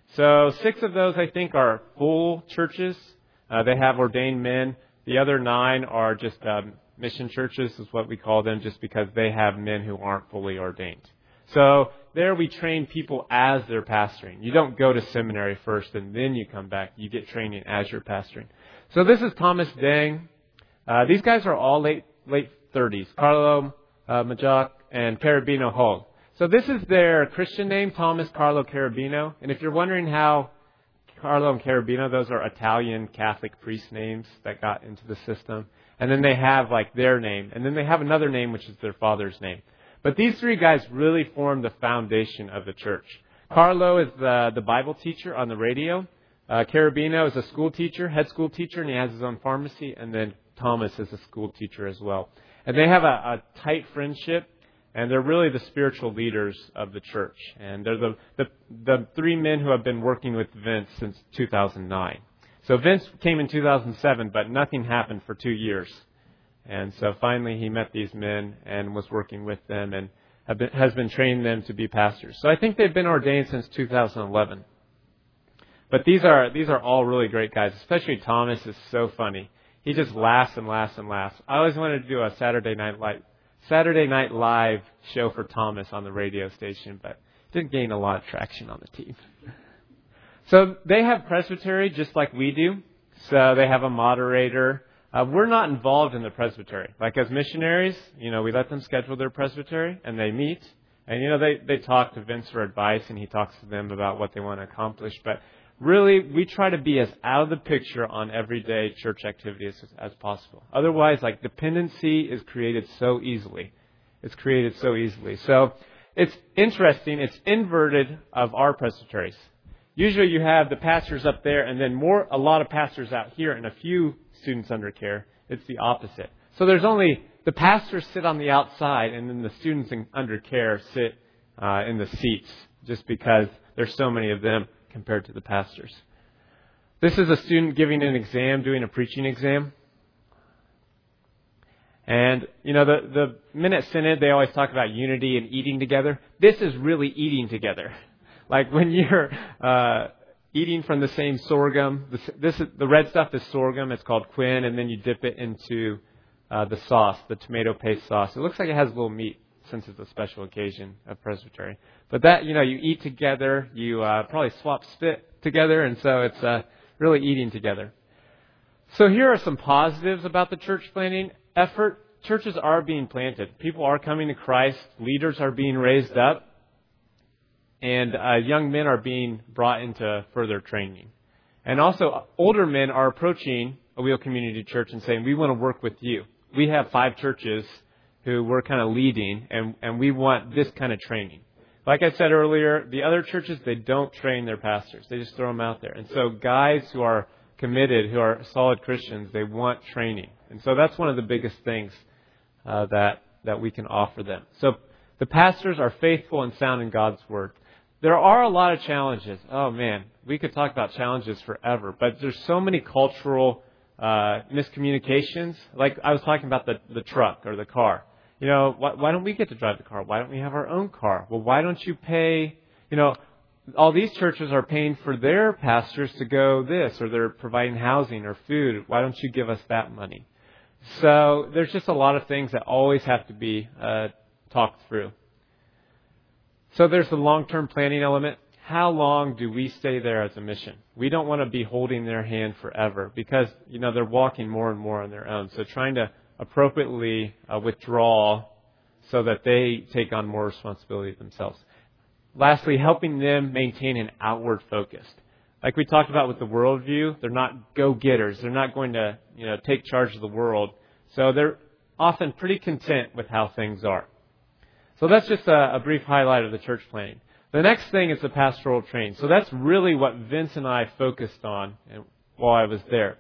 So six of those, I think, are full churches. Uh, they have ordained men. The other nine are just um, mission churches, is what we call them, just because they have men who aren't fully ordained. So there we train people as they're pastoring. You don't go to seminary first and then you come back. You get training as you're pastoring. So this is Thomas Deng. Uh, these guys are all late late thirties. Carlo uh, Majak and Carabino Hall. So this is their Christian name, Thomas Carlo Carabino. And if you're wondering how Carlo and Carabino, those are Italian Catholic priest names that got into the system. And then they have like their name. And then they have another name, which is their father's name. But these three guys really form the foundation of the church. Carlo is the, the Bible teacher on the radio. Uh, Carabino is a school teacher, head school teacher, and he has his own pharmacy. And then Thomas is a school teacher as well. And they have a, a tight friendship. And they're really the spiritual leaders of the church. And they're the, the the three men who have been working with Vince since two thousand nine. So Vince came in two thousand seven, but nothing happened for two years. And so finally he met these men and was working with them and have been, has been training them to be pastors. So I think they've been ordained since two thousand eleven. But these are these are all really great guys, especially Thomas is so funny. He just laughs and laughs and laughs. I always wanted to do a Saturday Night Live Saturday Night Live show for Thomas on the radio station, but didn't gain a lot of traction on the team. So they have presbytery just like we do. So they have a moderator. Uh, we're not involved in the presbytery. Like as missionaries, you know, we let them schedule their presbytery and they meet. And, you know, they, they talk to Vince for advice and he talks to them about what they want to accomplish. But really, we try to be as out of the picture on everyday church activities as, as possible. Otherwise, like, dependency is created so easily. It's created so easily. So it's interesting. It's inverted of our presbyteries. Usually you have the pastors up there and then more, a lot of pastors out here and a few students under care. It's the opposite. So there's only, the pastors sit on the outside and then the students in, under care sit uh, in the seats just because there's so many of them compared to the pastors. This is a student giving an exam, doing a preaching exam. And, you know, the, the men at Synod, they always talk about unity and eating together. This is really eating together. Like when you're uh, eating from the same sorghum, this, this is, the red stuff is sorghum, it's called quin, and then you dip it into uh, the sauce, the tomato paste sauce. It looks like it has a little meat, since it's a special occasion of presbytery. But that, you know, you eat together, you uh, probably swap spit together, and so it's uh, really eating together. So here are some positives about the church planting effort. Churches are being planted. People are coming to Christ. Leaders are being raised up. And uh, young men are being brought into further training. And also, older men are approaching a Wheel Community Church and saying, we want to work with you. We have five churches who we're kind of leading, and, and we want this kind of training. Like I said earlier, the other churches, they don't train their pastors. They just throw them out there. And so guys who are committed, who are solid Christians, they want training. And so that's one of the biggest things uh, that, that we can offer them. So the pastors are faithful and sound in God's Word. There are a lot of challenges. Oh, man, we could talk about challenges forever. But there's so many cultural uh, miscommunications. Like I was talking about the, the truck or the car. You know, why, why don't we get to drive the car? Why don't we have our own car? Well, why don't you pay, you know, all these churches are paying for their pastors to go this, or they're providing housing or food. Why don't you give us that money? So there's just a lot of things that always have to be uh, talked through. So there's the long-term planning element. How long do we stay there as a mission? We don't want to be holding their hand forever because, you know, they're walking more and more on their own. So trying to appropriately uh, withdraw so that they take on more responsibility themselves. Lastly, helping them maintain an outward focus. Like we talked about with the worldview, they're not go-getters. They're not going to, you know, take charge of the world. So they're often pretty content with how things are. So that's just a, a brief highlight of the church planning. The next thing is the pastoral training. So that's really what Vince and I focused on while I was there.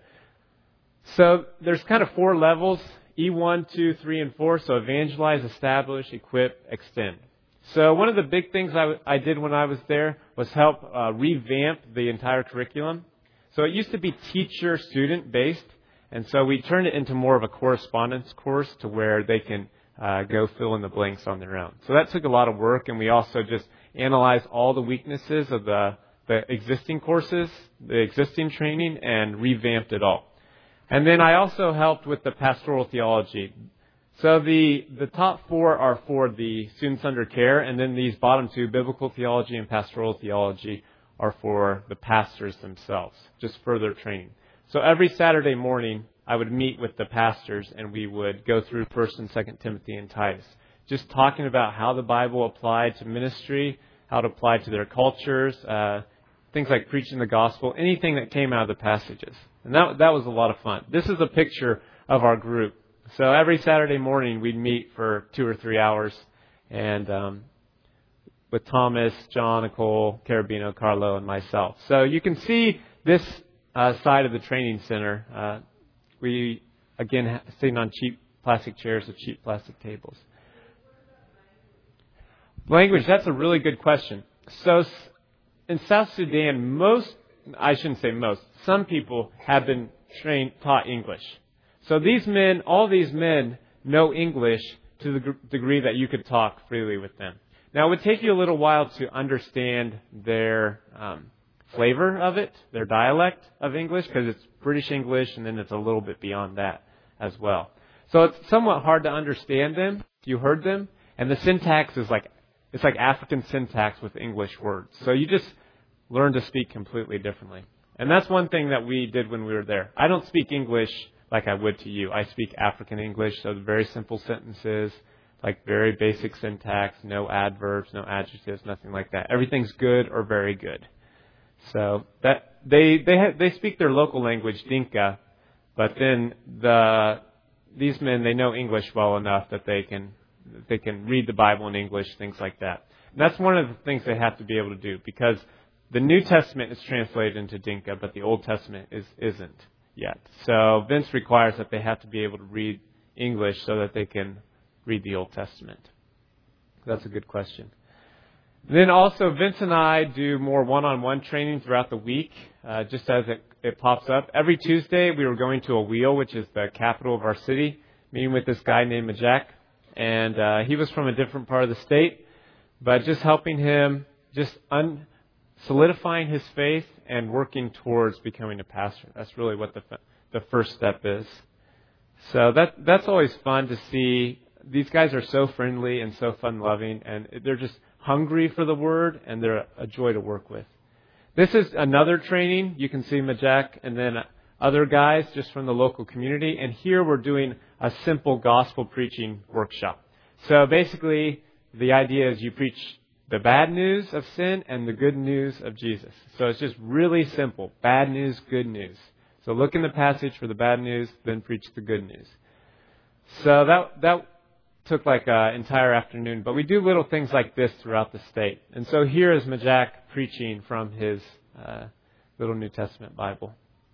So there's kind of four levels. E one, two, three, and four. So evangelize, establish, equip, extend. So one of the big things I, I did when I was there was help uh, revamp the entire curriculum. So it used to be teacher-student based, and so we turned it into more of a correspondence course to where they can uh, go fill in the blanks on their own. So that took a lot of work, and we also just analyzed all the weaknesses of the, the existing courses, the existing training, and revamped it all. And then I also helped with the pastoral theology. So the, the top four are for the students under care, and then these bottom two, biblical theology and pastoral theology, are for the pastors themselves, just further training. So every Saturday morning, I would meet with the pastors, and we would go through First and Second Timothy and Titus, just talking about how the Bible applied to ministry, how it applied to their cultures, uh, things like preaching the gospel, anything that came out of the passages. And that that was a lot of fun. This is a picture of our group. So every Saturday morning we'd meet for two or three hours, and um, with Thomas, John, Nicole, Carabino, Carlo, and myself. So you can see this uh, side of the training center. Uh, we again sitting on cheap plastic chairs with cheap plastic tables. Language. That's a really good question. So in South Sudan, most I shouldn't say most. Some people have been trained, taught English. So these men, all these men know English to the degree that you could talk freely with them. Now, it would take you a little while to understand their um, flavor of it, their dialect of English, because it's British English, and then it's a little bit beyond that as well. So it's somewhat hard to understand them if you heard them, and the syntax is like, it's like African syntax with English words. So you just learn to speak completely differently. And that's one thing that we did when we were there. I don't speak English like I would to you. I speak African English, so very simple sentences, like very basic syntax, no adverbs, no adjectives, nothing like that. Everything's good or very good. So that they they ha- they speak their local language, Dinka, but then the these men, they know English well enough that they can they can read the Bible in English, things like that. And that's one of the things they have to be able to do, because the New Testament is translated into Dinka, but the Old Testament is, isn't yet. So Vince requires that they have to be able to read English so that they can read the Old Testament. That's a good question. And then also, Vince and I do more one-on-one training throughout the week, uh, just as it, it pops up. Every Tuesday, we were going to Awil, which is the capital of our city, meeting with this guy named Majak. And uh, he was from a different part of the state, but just helping him, just un... solidifying his faith and working towards becoming a pastor. That's really what the the first step is. So that that's always fun to see. These guys are so friendly and so fun-loving, and they're just hungry for the Word, and they're a joy to work with. This is another training. You can see Majak and then other guys just from the local community. And here we're doing a simple gospel preaching workshop. So basically, the idea is you preach the bad news of sin and the good news of Jesus. So it's just really simple. Bad news, good news. So look in the passage for the bad news, then preach the good news. So that that took like an entire afternoon, but we do little things like this throughout the state. And so here is Majak preaching from his uh, little New Testament Bible.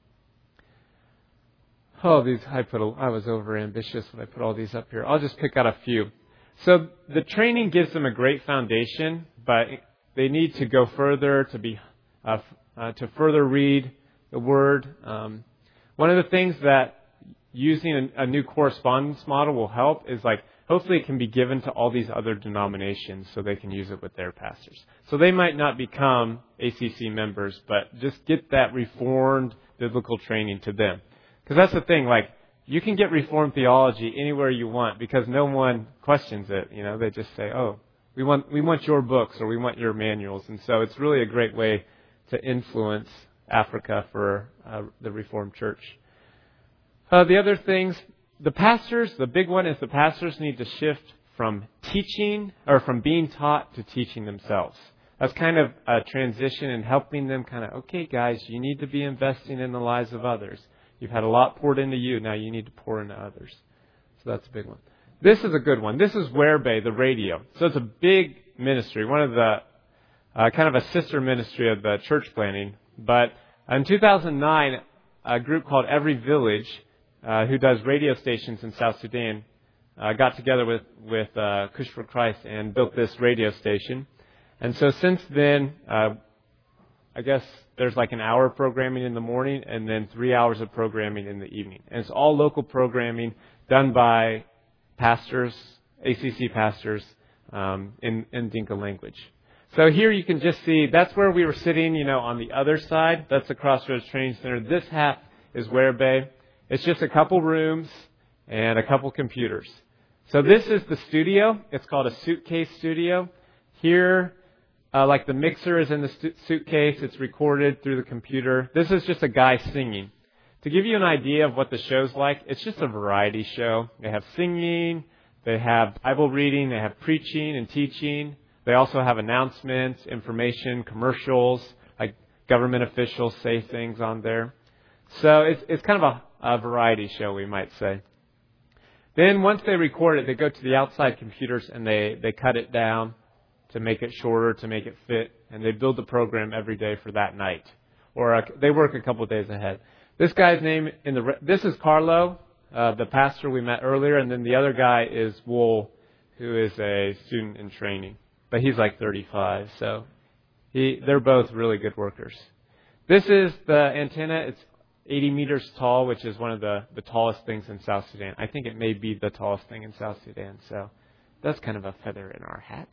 Oh, these, I put, a, I was over ambitious when I put all these up here. I'll just pick out a few. So the training gives them a great foundation, but they need to go further to be, uh, uh, to further read the Word. Um, one of the things that using a, a new correspondence model will help is like, hopefully it can be given to all these other denominations so they can use it with their pastors. So they might not become A C C members, but just get that Reformed biblical training to them. Because that's the thing, like, you can get Reformed theology anywhere you want because no one questions it. You know, they just say, oh, we want we want your books or we want your manuals. And so it's really a great way to influence Africa for uh, the Reformed Church. Uh, the other things, the pastors, the big one is the pastors need to shift from teaching or from being taught to teaching themselves. That's kind of a transition and helping them kind of, okay, guys, you need to be investing in the lives of others. You've had a lot poured into you. Now you need to pour into others. So that's a big one. This is a good one. This is Werbe, the radio. So it's a big ministry, one of the uh, kind of a sister ministry of the church planting. But in two thousand nine, a group called Every Village, uh, who does radio stations in South Sudan, uh, got together with, with uh, Kush for Christ and built this radio station. And so since then, uh, I guess there's like an hour of programming in the morning and then three hours of programming in the evening. And it's all local programming done by pastors, A C C pastors, um, in, in Dinka language. So here you can just see, that's where we were sitting, you know, on the other side. That's the Crossroads Training Center. This half is Werbe. It's just a couple rooms and a couple computers. So this is the studio. It's called a suitcase studio. Here, Uh, like the mixer is in the stu- suitcase. It's recorded through the computer. This is just a guy singing. To give you an idea of what the show's like, it's just a variety show. They have singing, they have Bible reading, they have preaching and teaching. They also have announcements, information, commercials, like government officials say things on there. So it's it's kind of a, a variety show, we might say. Then once they record it, they go to the outside computers and they, they cut it down to make it shorter, to make it fit, and they build the program every day for that night. Or uh, they work a couple of days ahead. This guy's name in the re- this is Carlo, uh, the pastor we met earlier, and then the other guy is Wool, who is a student in training, but he's like thirty-five, so he they're both really good workers. This is the antenna. It's eighty meters tall, which is one of the, the tallest things in South Sudan. I think it may be the tallest thing in South Sudan, so that's kind of a feather in our hat.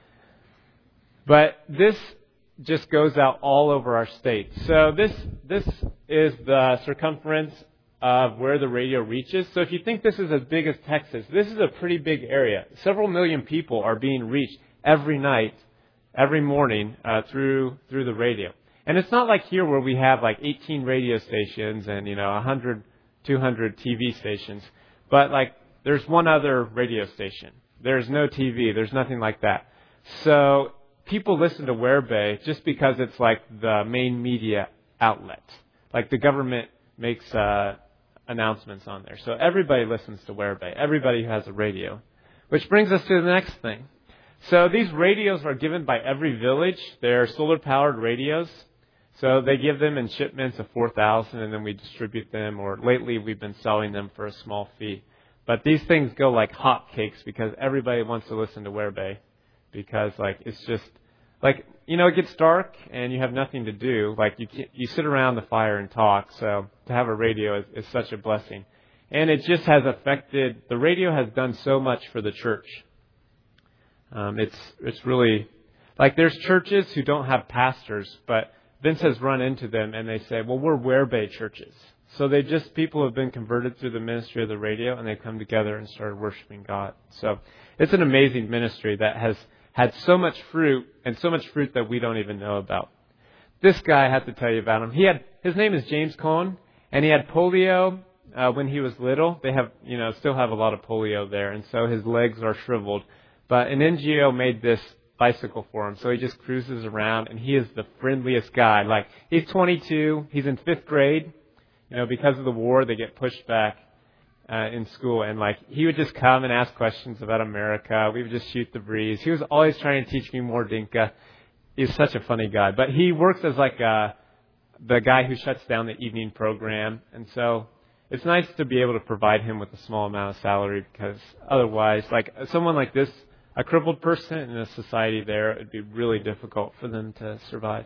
But this just goes out all over our state. So this this is the circumference of where the radio reaches. So if you think this is as big as Texas, this is a pretty big area. Several million people are being reached every night, every morning uh, through through the radio. And it's not like here where we have like eighteen radio stations and, you know, one hundred, two hundred T V stations. But like there's one other radio station. There's no T V. There's nothing like that. So people listen to Werbe just because it's like the main media outlet. Like the government makes uh, announcements on there. So everybody listens to Werbe. Everybody who has a radio. Which brings us to the next thing. So these radios are given by Every Village. They're solar-powered radios. So they give them in shipments of four thousand and then we distribute them. Or lately we've been selling them for a small fee. But these things go like hotcakes because everybody wants to listen to Werbe. Because, like, it's just, like, you know, it gets dark and you have nothing to do. Like, you can't, you sit around the fire and talk. So to have a radio is, is such a blessing. And it just has affected, the radio has done so much for the church. Um, it's it's really, like, there's churches who don't have pastors, but Vince has run into them and they say, well, we're Werbe churches. So they just, people have been converted through the ministry of the radio and they come together and started worshiping God. So it's an amazing ministry that has had so much fruit, and so much fruit that we don't even know about. This guy, I have to tell you about him. He had, his name is James Cohn, and he had polio uh, when he was little. They have, you know, still have a lot of polio there, and so his legs are shriveled. But an N G O made this bicycle for him, so he just cruises around, and he is the friendliest guy. Like, he's twenty-two, he's in fifth grade. You know, because of the war, they get pushed back uh, in school, and like he would just come and ask questions about America. We would just shoot the breeze. He was always trying to teach me more Dinka. He's such a funny guy, but he works as like uh, the guy who shuts down the evening program, and so it's nice to be able to provide him with a small amount of salary, because otherwise, like someone like this, a crippled person in a society there, it would be really difficult for them to survive.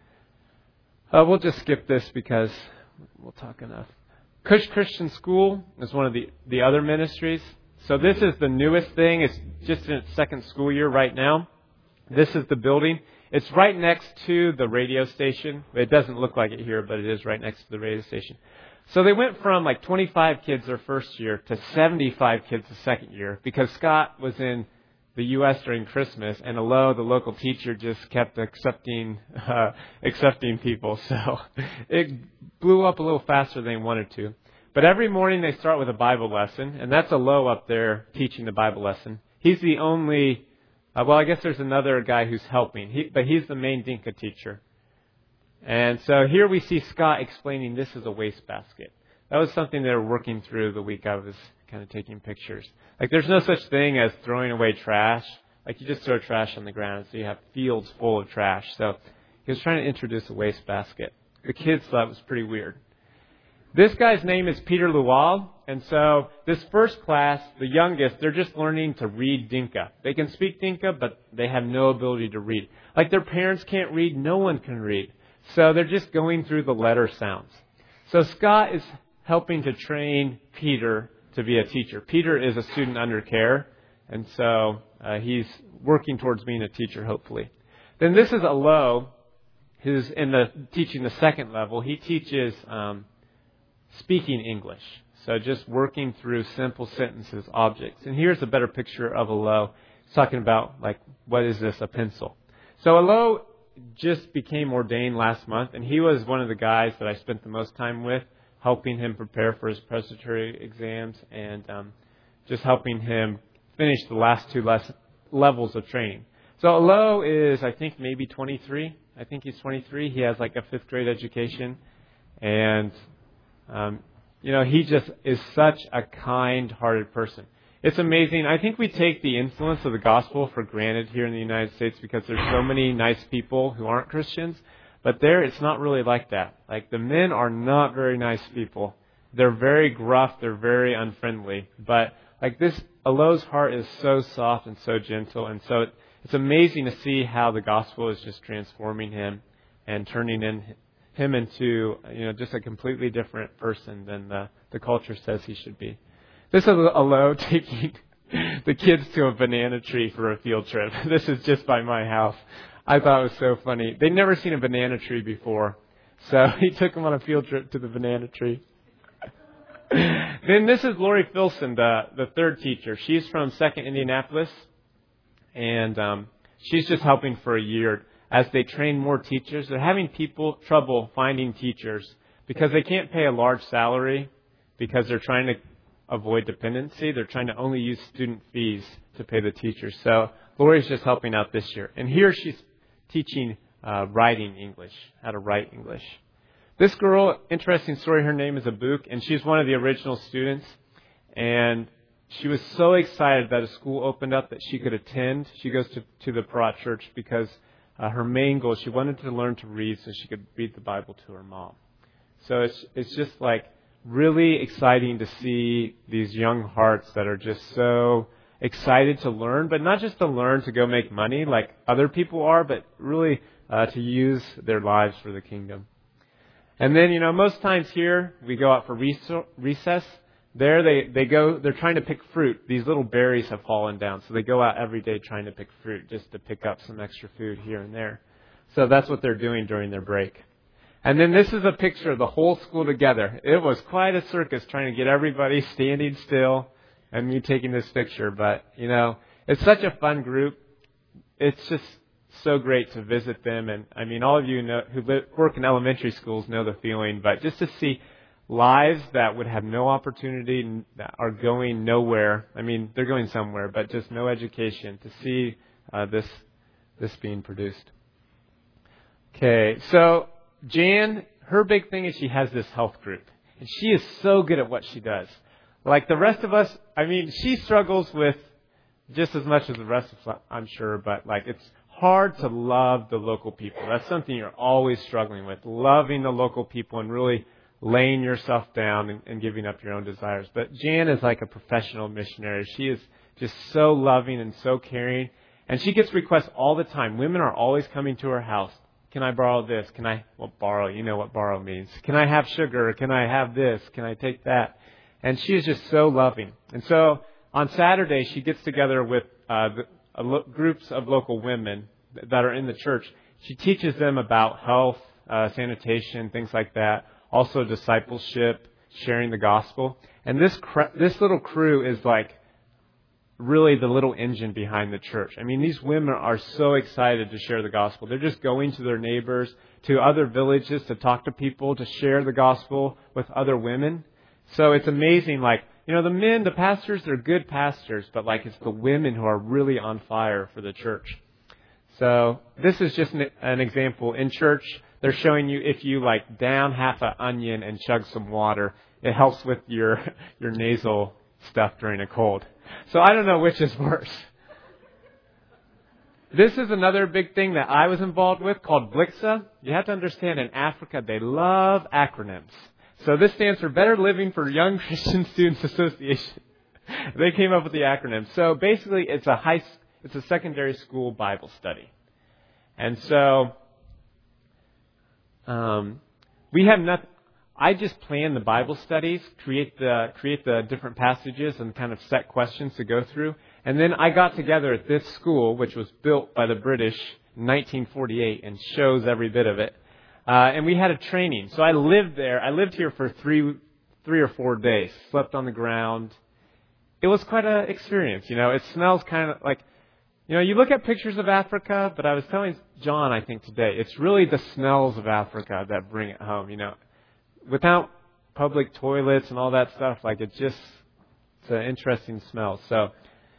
Uh, we'll just skip this because we'll talk enough. Cush Christian School is one of the, the other ministries. So this is the newest thing. It's just in its second school year right now. This is the building. It's right next to the radio station. It doesn't look like it here, but it is right next to the radio station. So they went from like twenty-five kids their first year to seventy-five kids the second year, because Scott was in the U S during Christmas, and Alo, the local teacher, just kept accepting uh, accepting people. So it blew up a little faster than they wanted to. But every morning they start with a Bible lesson, and that's Alo up there teaching the Bible lesson. He's the only, uh, well, I guess there's another guy who's helping, he, but he's the main Dinka teacher. And so here we see Scott explaining this is a wastebasket. That was something they were working through the week I was kind of taking pictures. Like, there's no such thing as throwing away trash. Like, you just throw trash on the ground, so you have fields full of trash. So he was trying to introduce a wastebasket. The kids thought it was pretty weird. This guy's name is Peter Lual, and so this first class, the youngest, they're just learning to read Dinka. They can speak Dinka, but they have no ability to read. Like, their parents can't read, no one can read. So they're just going through the letter sounds. So Scott is helping to train Peter to be a teacher. Peter is a student under care, and so uh, he's working towards being a teacher, hopefully. Then this is Alo, who's in the teaching the second level. He teaches um, speaking English, so just working through simple sentences, objects. And here's a better picture of Alo. He's talking about, like, what is this, a pencil? So Alo just became ordained last month, and he was one of the guys that I spent the most time with, helping him prepare for his presbytery exams, and um, just helping him finish the last two les- levels of training. So Alo is, I think, maybe twenty-three. I think he's twenty-three. He has like a fifth grade education, and um, you know, he just is such a kind-hearted person. It's amazing. I think we take the influence of the gospel for granted here in the United States because there's so many nice people who aren't Christians. But there, it's not really like that. Like, the men are not very nice people. They're very gruff. They're very unfriendly. But, like, this, Alo's heart is so soft and so gentle. And so it, it's amazing to see how the gospel is just transforming him and turning in, him into, you know, just a completely different person than the, the culture says he should be. This is Alo taking the kids to a banana tree for a field trip. This is just by my house. I thought it was so funny. They'd never seen a banana tree before. So he took them on a field trip to the banana tree. Then this is Lori Filson, the, the third teacher. She's from Second Indianapolis. And um, she's just helping for a year. As they train more teachers, they're having people trouble finding teachers because they can't pay a large salary because they're trying to avoid dependency. They're trying to only use student fees to pay the teachers. So Lori's just helping out this year. And here she's teaching uh, writing English, how to write English. This girl, interesting story, her name is Abuk, and she's one of the original students. And she was so excited that a school opened up that she could attend. She goes to, to the Parat Church because uh, her main goal, she wanted to learn to read so she could read the Bible to her mom. So it's it's just like really exciting to see these young hearts that are just so excited to learn, but not just to learn to go make money like other people are, but really uh, to use their lives for the kingdom. And then, you know, most times here we go out for recess. There they, they go, they're trying to pick fruit. These little berries have fallen down, so they go out every day trying to pick fruit just to pick up some extra food here and there. So that's what they're doing during their break. And then this is a picture of the whole school together. It was quite a circus trying to get everybody standing still and me taking this picture. But, you know, it's such a fun group. It's just so great to visit them. And, I mean, all of you know, who live, work in elementary schools know the feeling. But just to see lives that would have no opportunity, that are going nowhere. I mean, they're going somewhere, but just no education. To see uh, this this being produced. Okay, so Jan, her big thing is she has this health group. And she is so good at what she does. like the rest of us, I mean, she struggles with just as much as the rest of us, I'm sure, but like it's hard to love the local people. That's something you're always struggling with, loving the local people and really laying yourself down and, and giving up your own desires. But Jan is like a professional missionary. She is just so loving and so caring. And she gets requests all the time. Women are always coming to her house. Can I borrow this? Can I, well, borrow, you know what borrow means. Can I have sugar? Can I have this? Can I take that? And she is just so loving. And so on Saturday, she gets together with uh, the, uh, lo- groups of local women that are in the church. She teaches them about health, uh, sanitation, things like that. Also discipleship, sharing the gospel. And this cr- this little crew is like really the little engine behind the church. I mean, these women are so excited to share the gospel. They're just going to their neighbors, to other villages to talk to people, to share the gospel with other women. So it's amazing, like, you know, the men, the pastors, they're good pastors, but like it's the women who are really on fire for the church. So this is just an, an example. In church, they're showing you if you like down half an onion and chug some water, it helps with your your nasal stuff during a cold. So I don't know which is worse. This is another big thing that I was involved with called Blixa. You have to understand in Africa, they love acronyms. So this stands for Better Living for Young Christian Students Association. They came up with the acronym. So basically, it's a high, it's a secondary school Bible study. And so um, we have nothing. I just plan the Bible studies, create the create the different passages and kind of set questions to go through. And then I got together at this school, which was built by the British in nineteen forty-eight and shows every bit of it. Uh, and we had a training. So I lived there. I lived here for three three or four days, slept on the ground. It was quite an experience. You know, it smells kind of like, you know, you look at pictures of Africa, but I was telling John, I think today, it's really the smells of Africa that bring it home, you know. Without public toilets and all that stuff, like it just, it's an interesting smell. So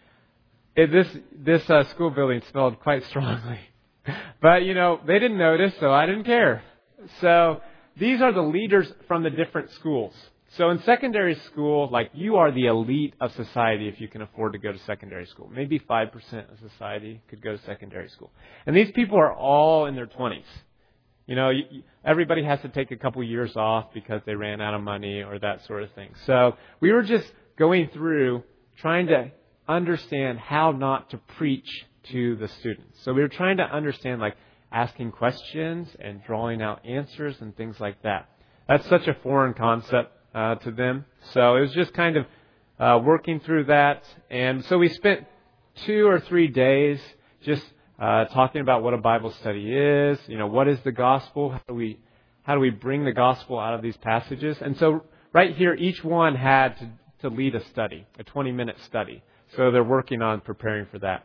it, this this uh, school building smelled quite strongly. But, you know, they didn't notice, so I didn't care. So these are the leaders from the different schools. So in secondary school, like you are the elite of society if you can afford to go to secondary school. Maybe five percent of society could go to secondary school. And these people are all in their twenties. You know, everybody has to take a couple years off because they ran out of money or that sort of thing. So we were just going through trying to understand how not to preach to the students. So we were trying to understand, like, asking questions and drawing out answers and things like that. That's such a foreign concept uh, to them. So it was just kind of uh, working through that. And so we spent two or three days just Uh, talking about what a Bible study is, you know, what is the gospel? How do we, how do we bring the gospel out of these passages? And so right here, each one had to, to lead a study, a twenty minute study. So they're working on preparing for that.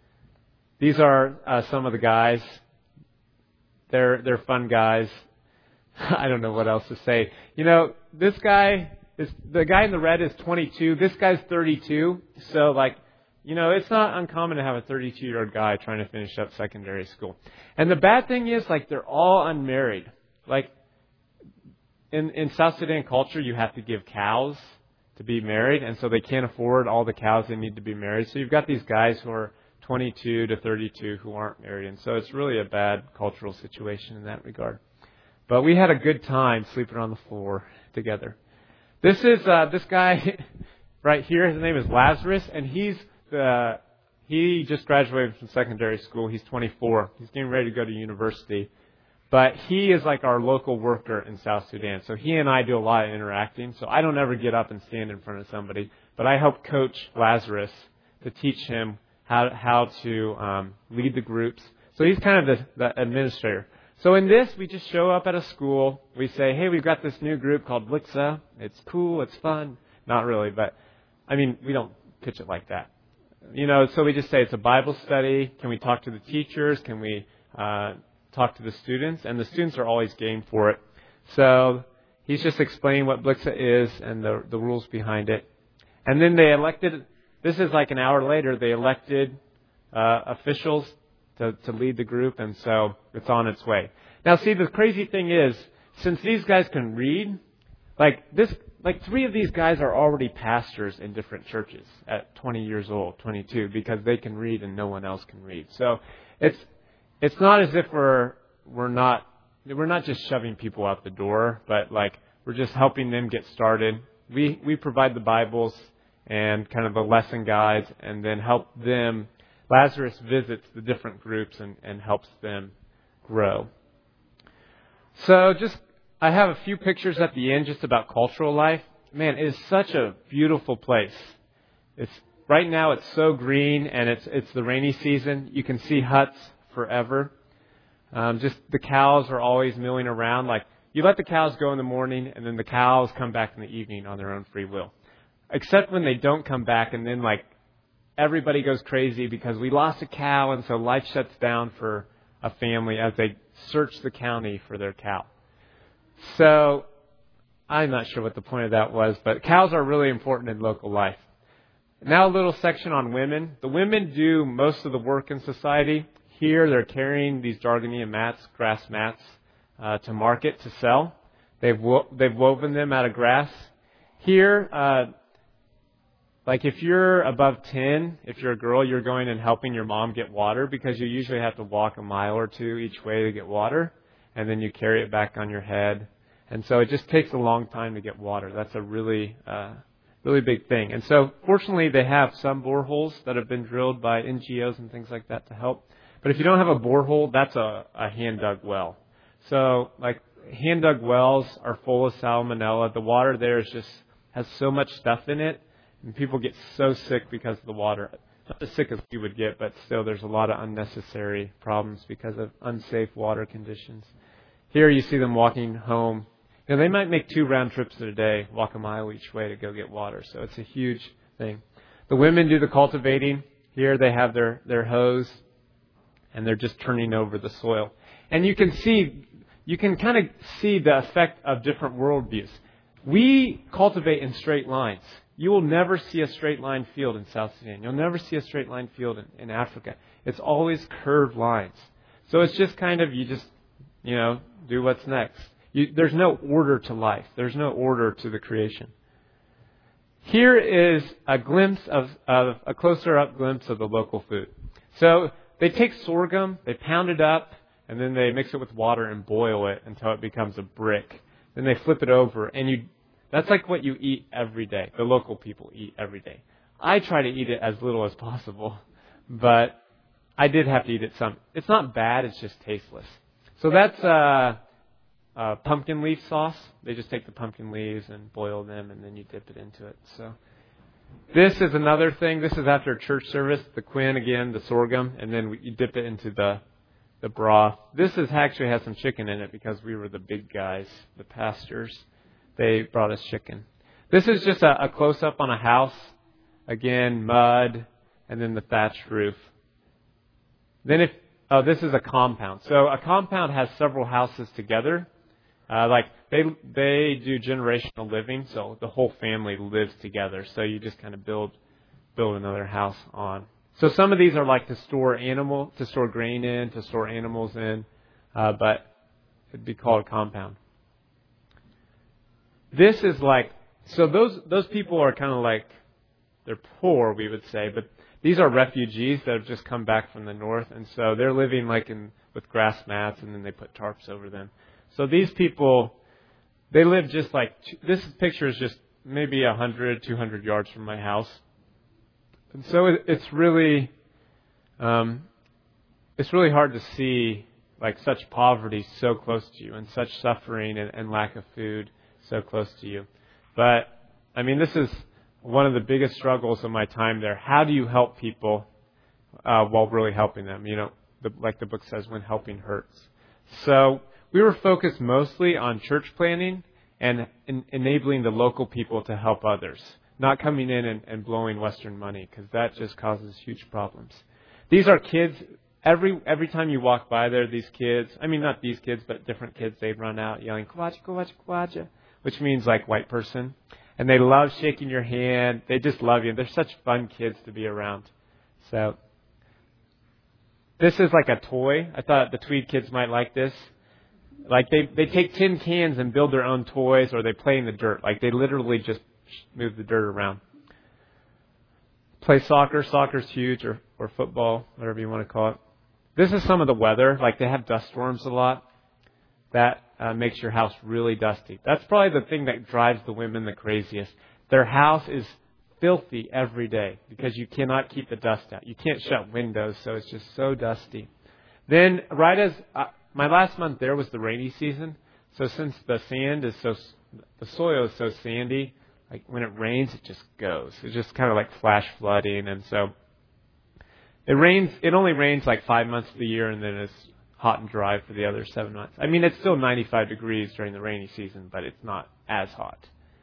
These are uh, some of the guys. They're, they're fun guys. I don't know what else to say. You know, this guy is, the guy in the red is twenty-two. This guy's thirty-two. So like, you know, it's not uncommon to have a thirty-two-year-old guy trying to finish up secondary school. And the bad thing is, like, they're all unmarried. Like, in, in South Sudan culture, you have to give cows to be married, and so they can't afford all the cows they need to be married. So you've got these guys who are twenty-two to thirty-two who aren't married, and so it's really a bad cultural situation in that regard. But we had a good time sleeping on the floor together. This is, uh, this guy right here, his name is Lazarus, and he's Uh, he just graduated from secondary school. He's twenty-four. He's getting ready to go to university. But he is like our local worker in South Sudan. So he and I do a lot of interacting. So I don't ever get up and stand in front of somebody. But I help coach Lazarus to teach him how, how to um, lead the groups. So he's kind of the, the administrator. So in this, we just show up at a school. We say, hey, we've got this new group called Blixa. It's cool. It's fun. Not really. But, I mean, we don't pitch it like that. You know, so we just say it's a Bible study. Can we talk to the teachers? Can we uh, talk to the students? And the students are always game for it. So he's just explaining what Blixa is and the, the rules behind it. And then they elected, this is like an hour later, they elected uh, officials to, to lead the group. And so it's on its way. Now, see, the crazy thing is, since these guys can read, like this, like three of these guys are already pastors in different churches at twenty years old, twenty-two, because they can read and no one else can read. So it's it's not as if we're we're not we're not just shoving people out the door, but like we're just helping them get started. We we provide the Bibles and kind of the lesson guides, and then help them. Lazarus visits the different groups and, and helps them grow. So just, I have a few pictures at the end just about cultural life. Man, it is such a beautiful place. It's right now it's so green, and it's it's the rainy season. You can see huts forever. Um, just the cows are always milling around. Like you let the cows go in the morning, and then the cows come back in the evening on their own free will. Except when they don't come back, and then like everybody goes crazy because we lost a cow, and so life shuts down for a family as they search the county for their cow. So I'm not sure what the point of that was, but cows are really important in local life. Now a little section on women. The women do most of the work in society. Here they're carrying these Dargania mats, grass mats, uh, to market to sell. They've wo- they've woven them out of grass. Here, uh, Like if you're above ten, if you're a girl, you're going and helping your mom get water because you usually have to walk a mile or two each way to get water, and then you carry it back on your head. And so it just takes a long time to get water. That's a really, uh, really big thing. And so fortunately they have some boreholes that have been drilled by N G Os and things like that to help. But if you don't have a borehole, that's a, a hand-dug well. So like hand-dug wells are full of salmonella. The water there is just has so much stuff in it. And people get so sick because of the water. Not as sick as we would get, but still there's a lot of unnecessary problems because of unsafe water conditions. Here you see them walking home. You know, they might make two round trips a day, walk a mile each way to go get water. So it's a huge thing. The women do the cultivating. Here they have their, their hoes, and they're just turning over the soil. And you can see, you can kind of see the effect of different worldviews. We cultivate in straight lines. You will never see a straight line field in South Sudan. You'll never see a straight line field in, in Africa. It's always curved lines. So it's just kind of, you just, you know, do what's next. You, there's no order to life. There's no order to the creation. Here is a glimpse of, of a closer up glimpse of the local food. So they take sorghum, they pound it up, and then they mix it with water and boil it until it becomes a brick. Then they flip it over, and you That's like what you eat every day. The local people eat every day. I try to eat it as little as possible, but I did have to eat it some. It's not bad, it's just tasteless. So that's uh, uh, pumpkin leaf sauce. They just take the pumpkin leaves and boil them, and then you dip it into it. So this is another thing. This is after church service. The quin again, the sorghum, and then we, you dip it into the the broth. This is actually has some chicken in it because we were the big guys, the pastors. They brought us chicken. This is just a, a close-up on a house. Again, mud, and then the thatched roof. Then if, oh, this is a compound. So a compound has several houses together. Uh, like they they do generational living, so the whole family lives together. So you just kind of build build another house on. So some of these are like to store animal, to store grain in, to store animals in, uh, but it'd be called a compound. This is like, so those those people are kind of like, they're poor, we would say, but these are refugees that have just come back from the north, and so they're living like in with grass mats, and then they put tarps over them. So these people, they live just like, this picture is just maybe one hundred, two hundred yards from my house. And so it, it's really, um, it's really hard to see like such poverty so close to you, and such suffering and, and lack of food so close to you. But, I mean, this is one of the biggest struggles of my time there. How do you help people uh, while really helping them? You know, the, like the book says, when helping hurts. So we were focused mostly on church planning and in, enabling the local people to help others, not coming in and, and blowing Western money, because that just causes huge problems. These are kids. Every every time you walk by there, these kids, I mean, not these kids, but different kids, they'd run out yelling, Kawaja, Kawaja, Kawaja, which means like white person. And they love shaking your hand. They just love you. They're such fun kids to be around. So this is like a toy. I thought the Tweed kids might like this. Like they, they take tin cans and build their own toys, or they play in the dirt. Like they literally just move the dirt around. Play soccer. Soccer's huge, or, or football, whatever you want to call it. This is some of the weather. Like they have dust storms a lot. That uh, makes your house really dusty. That's probably the thing that drives the women the craziest. Their house is filthy every day because you cannot keep the dust out. You can't shut windows, so it's just so dusty. Then, right as uh, my last month there was the rainy season, so since the sand is so, the soil is so sandy, like when it rains, it just goes. It's just kind of like flash flooding, and so it rains. It only rains like five months of the year, and then it's hot and dry for the other seven months. I mean, it's still ninety-five degrees during the rainy season, but it's not as hot.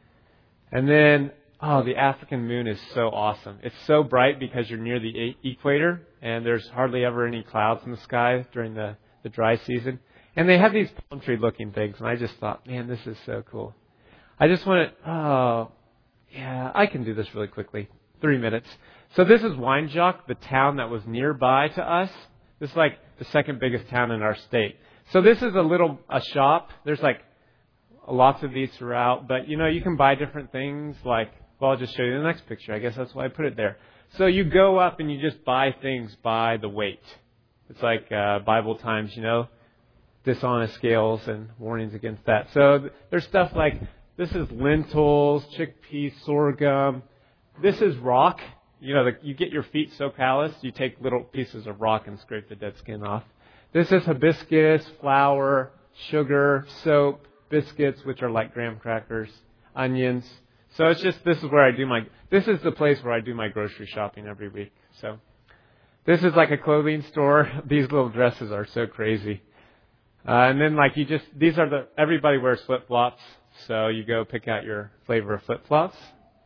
And then, oh, the African moon is so awesome. It's so bright because you're near the equator, and there's hardly ever any clouds in the sky during the, the dry season. And they have these palm tree looking things, and I just thought, man, this is so cool. I just want to, oh, yeah, I can do this really quickly. Three minutes. So this is Windjock, the town that was nearby to us. This is like the second biggest town in our state. So this is a little, a shop. There's like lots of these throughout, but you know, you can buy different things like, well, I'll just show you the next picture. I guess that's why I put it there. So you go up and you just buy things by the weight. It's like uh, Bible times, you know, dishonest scales and warnings against that. So th- there's stuff like, this is lentils, chickpeas, sorghum. This is rock. You know, the, you get your feet so calloused, you take little pieces of rock and scrape the dead skin off. This is hibiscus, flour, sugar, soap, biscuits, which are like graham crackers, onions. So it's just, this is where I do my, this is the place where I do my grocery shopping every week. So this is like a clothing store. These little dresses are so crazy. Uh, and then like you just, these are the, everybody wears flip-flops. So you go pick out your flavor of flip-flops.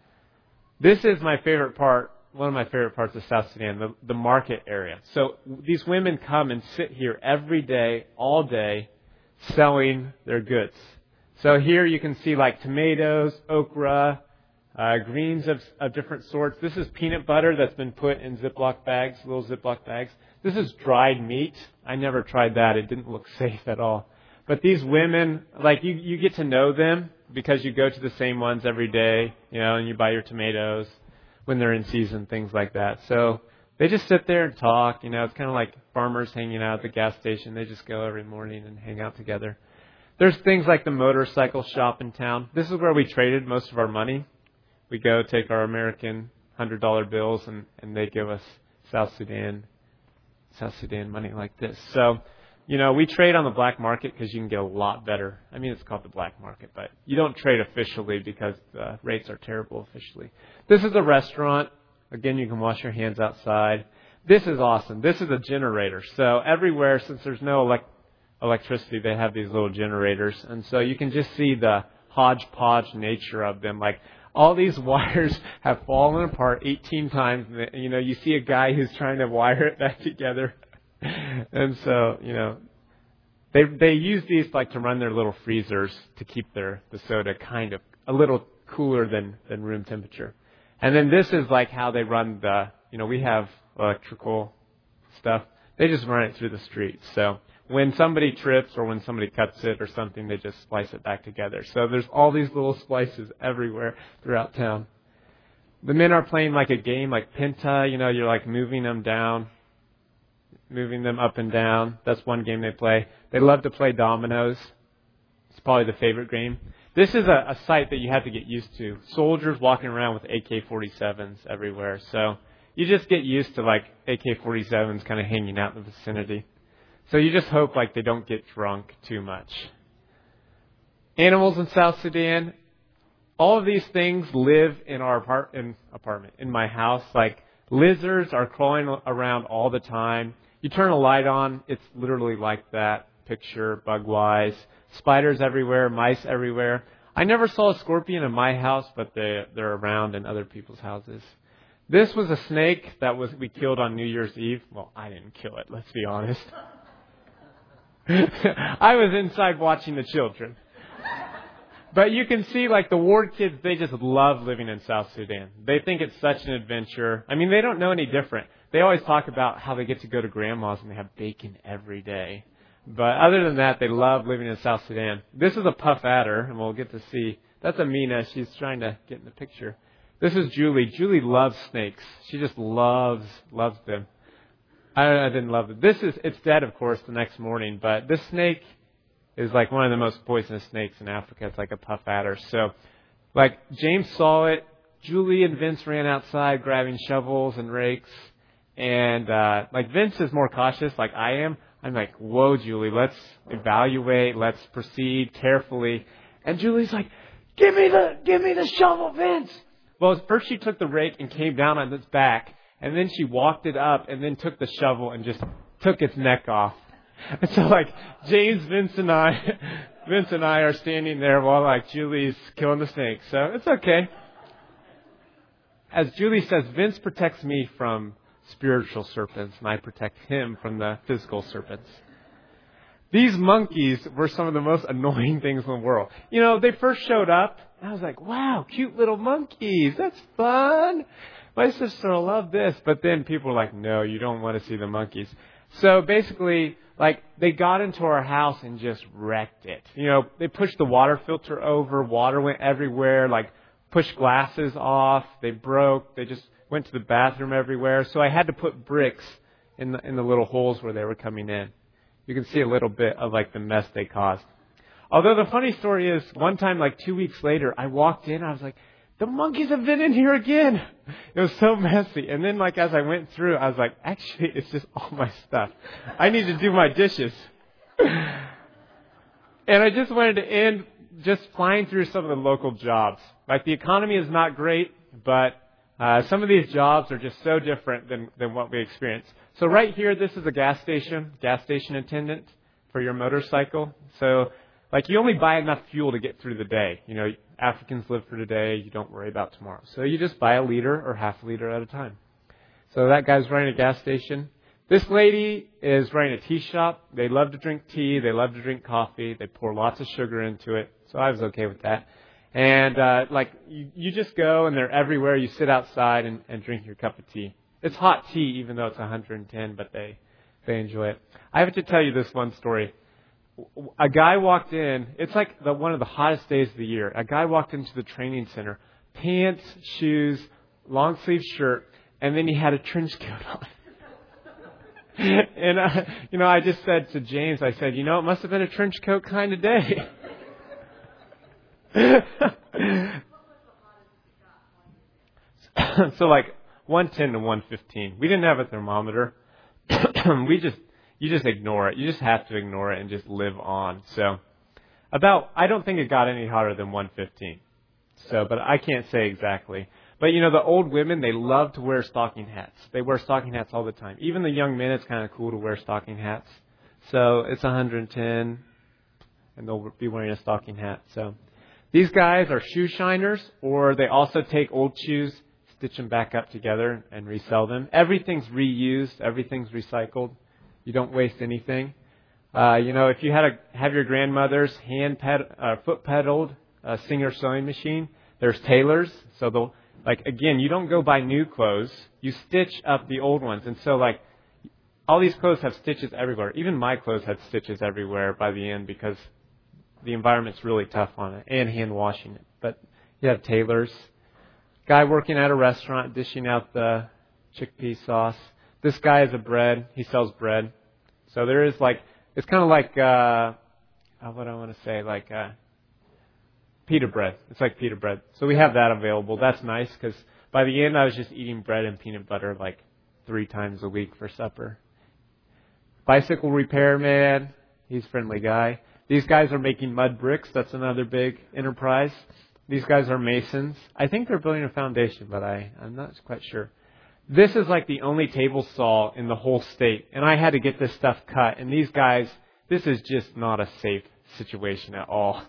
This is my favorite part, one of my favorite parts of South Sudan, the, the market area. So these women come and sit here every day, all day, selling their goods. So here you can see like tomatoes, okra, uh, greens of, of different sorts. This is peanut butter that's been put in Ziploc bags, little Ziploc bags. This is dried meat. I never tried that. It didn't look safe at all. But these women, like you, you get to know them because you go to the same ones every day, you know, and you buy your tomatoes when they're in season, things like that. So they just sit there and talk. You know, it's kind of like farmers hanging out at the gas station. They just go every morning and hang out together. There's things like the motorcycle shop in town. This is where we traded most of our money. We go take our American one hundred dollar bills, and, and they give us South Sudan, South Sudan money like this. So, you know, we trade on the black market because you can get a lot better. I mean, it's called the black market, but you don't trade officially because the rates are terrible officially. This is a restaurant. Again, you can wash your hands outside. This is awesome. This is a generator. So everywhere, since there's no elect- electricity, they have these little generators. And so you can just see the hodgepodge nature of them. Like all these wires have fallen apart eighteen times. And, you know, you see a guy who's trying to wire it back together. And so, you know, they they use these like to run their little freezers to keep their the soda kind of a little cooler than, than room temperature. And then this is like how they run the, you know, we have electrical stuff. They just run it through the streets. So when somebody trips or when somebody cuts it or something, they just splice it back together. So there's all these little splices everywhere throughout town. The men are playing like a game like Penta. You know, you're like moving them down, moving them up and down. That's one game they play. They love to play dominoes. It's probably the favorite game. This is a, a sight that you have to get used to. Soldiers walking around with A K forty-sevens everywhere. So you just get used to like A K forty-sevens kind of hanging out in the vicinity. So you just hope like they don't get drunk too much. Animals in South Sudan. All of these things live in our apart- in apartment, in my house. Like lizards are crawling around all the time. You turn a light on, it's literally like that picture, bug-wise. Spiders everywhere, mice everywhere. I never saw a scorpion in my house, but they, they're around in other people's houses. This was a snake that was we killed on New Year's Eve. Well, I didn't kill it, let's be honest. I was inside watching the children. But you can see, like, the ward kids, they just love living in South Sudan. They think it's such an adventure. I mean, they don't know any different. They always talk about how they get to go to grandma's and they have bacon every day. But other than that, they love living in South Sudan. This is a puff adder, and we'll get to see. That's Amina. She's trying to get in the picture. This is Julie. Julie loves snakes. She just loves, loves them. I, I didn't love it. This is, it's dead, of course, the next morning. But this snake is like one of the most poisonous snakes in Africa. It's like a puff adder. So, like, James saw it. Julie and Vince ran outside grabbing shovels and rakes. And, uh, like, Vince is more cautious, like I am. I'm like, whoa, Julie, let's evaluate. Let's proceed carefully. And Julie's like, give me the, give me the shovel, Vince. Well, first she took the rake and came down on its back. And then she walked it up and then took the shovel and just took its neck off. And so, like, James, Vince, and I, Vince and I are standing there while, like, Julie's killing the snake. So it's okay. As Julie says, Vince protects me from spiritual serpents, and I protect him from the physical serpents. These monkeys were some of the most annoying things in the world. You know, they first showed up, and I was like, wow, cute little monkeys. That's fun. My sister will love this. But then people were like, no, you don't want to see the monkeys. So basically, like, they got into our house and just wrecked it. You know, they pushed the water filter over. Water went everywhere, like, pushed glasses off. They broke. They just went to the bathroom everywhere. So I had to put bricks in the, in the little holes where they were coming in. You can see a little bit of, like, the mess they caused. Although the funny story is, one time, like, two weeks later, I walked in. I was like, the monkeys have been in here again. It was so messy. And then, like, as I went through, I was like, actually, it's just all my stuff. I need to do my dishes. And I just wanted to end just flying through some of the local jobs. Like, the economy is not great, but uh, some of these jobs are just so different than, than what we experience. So right here, this is a gas station, gas station attendant for your motorcycle. So, like, you only buy enough fuel to get through the day. You know, Africans live for today. You don't worry about tomorrow. So you just buy a liter or half a liter at a time. So that guy's running a gas station. This lady is running a tea shop. They love to drink tea. They love to drink coffee. They pour lots of sugar into it. So I was okay with that. And, uh, like, you, you just go and they're everywhere. You sit outside and, and drink your cup of tea. It's hot tea, even though it's one hundred ten, but they, they enjoy it. I have to tell you this one story. A guy walked in. It's like the, one of the hottest days of the year. A guy walked into the training center, pants, shoes, long sleeve shirt, and then he had a trench coat on. And, uh, you know, I just said to James, I said, you know, it must have been a trench coat kind of day. So, like, one ten to one fifteen. We didn't have a thermometer. we just... You just ignore it. You just have to ignore it and just live on. So, about, I don't think it got any hotter than one fifteen. So, but I can't say exactly. But, you know, the old women, they love to wear stocking hats. They wear stocking hats all the time. Even the young men, it's kind of cool to wear stocking hats. So, it's one hundred ten, and they'll be wearing a stocking hat. So, these guys are shoe shiners, or they also take old shoes, stitch them back up together, and resell them. Everything's reused. Everything's recycled. You don't waste anything. Uh, you know, if you had a, have your grandmother's hand ped, uh, foot pedaled uh, Singer sewing machine, there's tailors. So they'll, like, again, you don't go buy new clothes. You stitch up the old ones. And so, like, all these clothes have stitches everywhere. Even my clothes had stitches everywhere by the end because the environment's really tough on it and hand washing it. But you have tailors. Guy working at a restaurant dishing out the chickpea sauce. This guy is a bread. He sells bread. So there is, like, it's kind of like, uh, what do I want to say, like uh, pita bread. It's like pita bread. So we have that available. That's nice because by the end I was just eating bread and peanut butter like three times a week for supper. Bicycle repairman. He's a friendly guy. These guys are making mud bricks. That's another big enterprise. These guys are masons. I think they're building a foundation, but I, I'm not quite sure. This is like the only table saw in the whole state. And I had to get this stuff cut. And these guys, this is just not a safe situation at all.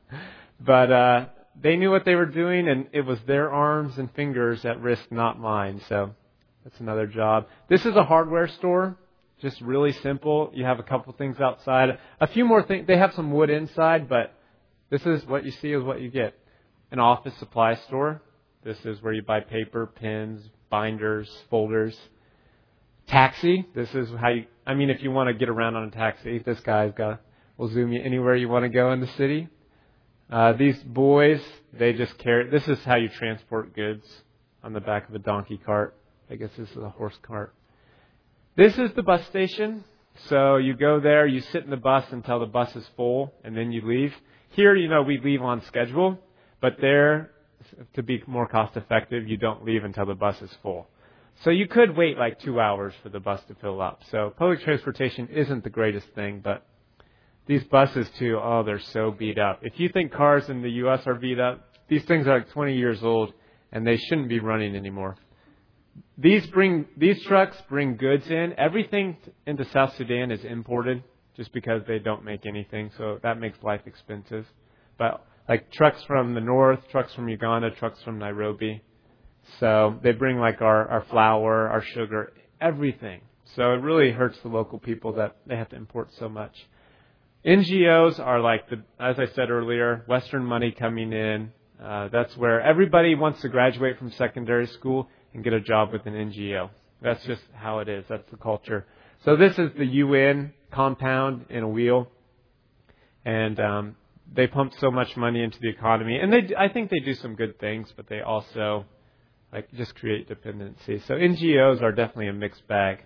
But uh, they knew what they were doing, and it was their arms and fingers at risk, not mine. So that's another job. This is a hardware store. Just really simple. You have a couple things outside. A few more things. They have some wood inside, but this is what you see is what you get. An office supply store. This is where you buy paper, pens, binders, folders. taxi. This is how you, I mean, if you want to get around on a taxi, this guy's got, will zoom you anywhere you want to go in the city. Uh, these boys, they just carry, this is how you transport goods on the back of a donkey cart. I guess this is a horse cart. This is the bus station. So you go there, you sit in the bus until the bus is full, and then you leave. Here, you know, we leave on schedule, but there, to be more cost effective, you don't leave until the bus is full. So you could wait like two hours for the bus to fill up. So public transportation isn't the greatest thing, but these buses too, oh, they're so beat up. If you think cars in the U S are beat up, these things are like twenty years old, and they shouldn't be running anymore. These bring these trucks bring goods in. Everything into South Sudan is imported just because they don't make anything, so that makes life expensive. But like trucks from the north, trucks from Uganda, trucks from Nairobi. So they bring like our, our flour, our sugar, everything. So it really hurts the local people that they have to import so much. N G Os are like, the, as I said earlier, Western money coming in. Uh, that's where everybody wants to graduate from secondary school and get a job with an N G O. That's just how it is. That's the culture. So this is the U N compound in a wheel. And um, they pump so much money into the economy. And they, I think they do some good things, but they also like just create dependency. So N G Os are definitely a mixed bag.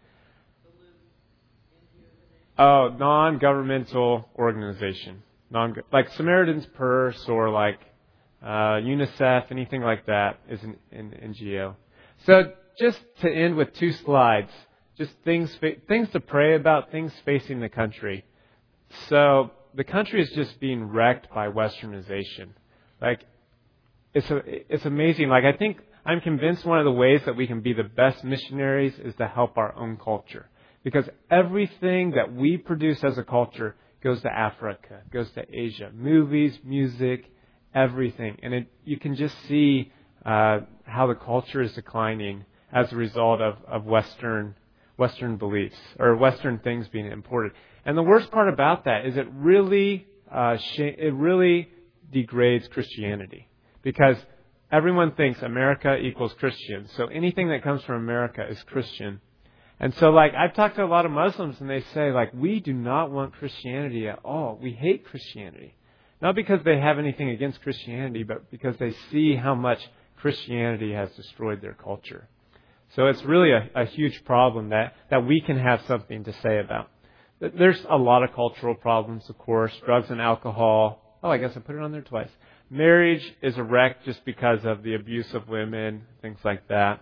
Oh, non-governmental organization. Non like Samaritan's Purse or like uh, UNICEF, anything like that is an, an N G O. So just to end with two slides, just things things to pray about, things facing the country. So the country is just being wrecked by Westernization. Like it's a, it's amazing. Like I think I'm convinced one of the ways that we can be the best missionaries is to help our own culture. Because everything that we produce as a culture goes to Africa, goes to Asia. Movies, music, everything. And it, you can just see uh, how the culture is declining as a result of, of Western Western beliefs or Western things being imported. And the worst part about that is it really uh, sh- it really degrades Christianity. Because everyone thinks America equals Christian. So anything that comes from America is Christian. And so, like, I've talked to a lot of Muslims, and they say, like, we do not want Christianity at all. We hate Christianity. Not because they have anything against Christianity, but because they see how much Christianity has destroyed their culture. So it's really a, a huge problem that, that we can have something to say about. There's a lot of cultural problems, of course. Drugs and alcohol. Oh, I guess I put it on there twice. Marriage is a wreck just because of the abuse of women, things like that.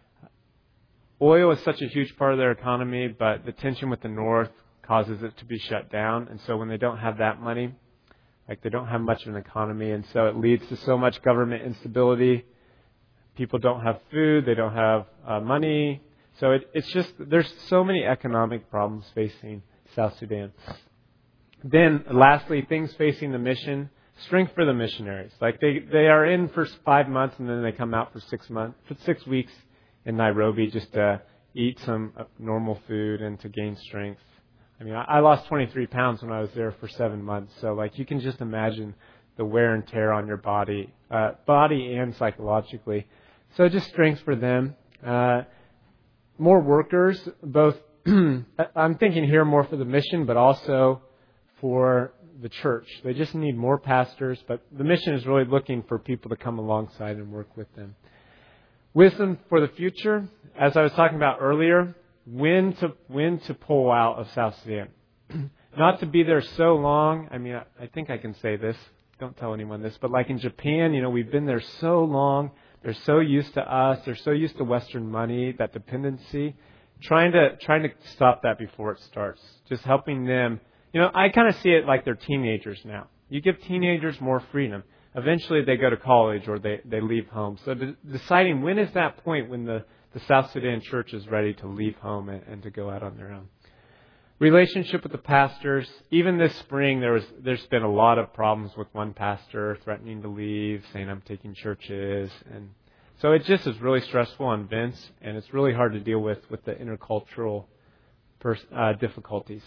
Oil is such a huge part of their economy, but the tension with the North causes it to be shut down. And so when they don't have that money, like they don't have much of an economy, and so it leads to so much government instability. People don't have food, they don't have uh, money. So it, it's just, there's so many economic problems facing South Sudan. Then lastly, things facing the mission, strength for the missionaries. Like they, they are in for five months and then they come out for six months, for six weeks. In Nairobi just to eat some normal food and to gain strength. I mean, I lost twenty-three pounds when I was there for seven months. So, like, you can just imagine the wear and tear on your body, uh, body and psychologically. So just strength for them. Uh, more workers, both, I'm thinking here more for the mission, but also for the church. They just need more pastors, but the mission is really looking for people to come alongside and work with them. Wisdom for the future, as I was talking about earlier, when to when to pull out of South Sudan. Not to be there so long. I mean, I, I think I can say this. Don't tell anyone this. But like in Japan, you know, we've been there so long. They're so used to us. They're so used to Western money, that dependency. Trying to trying to stop that before it starts. Just helping them. You know, I kind of see it like they're teenagers now. You give teenagers more freedom. Eventually they go to college or they, they leave home. So de- deciding when is that point when the, the South Sudan church is ready to leave home and, and to go out on their own. Relationship with the pastors. Even this spring there was there's been a lot of problems with one pastor threatening to leave, saying I'm taking churches. And so it just is really stressful on Vince, and it's really hard to deal with with the intercultural pers- uh, difficulties.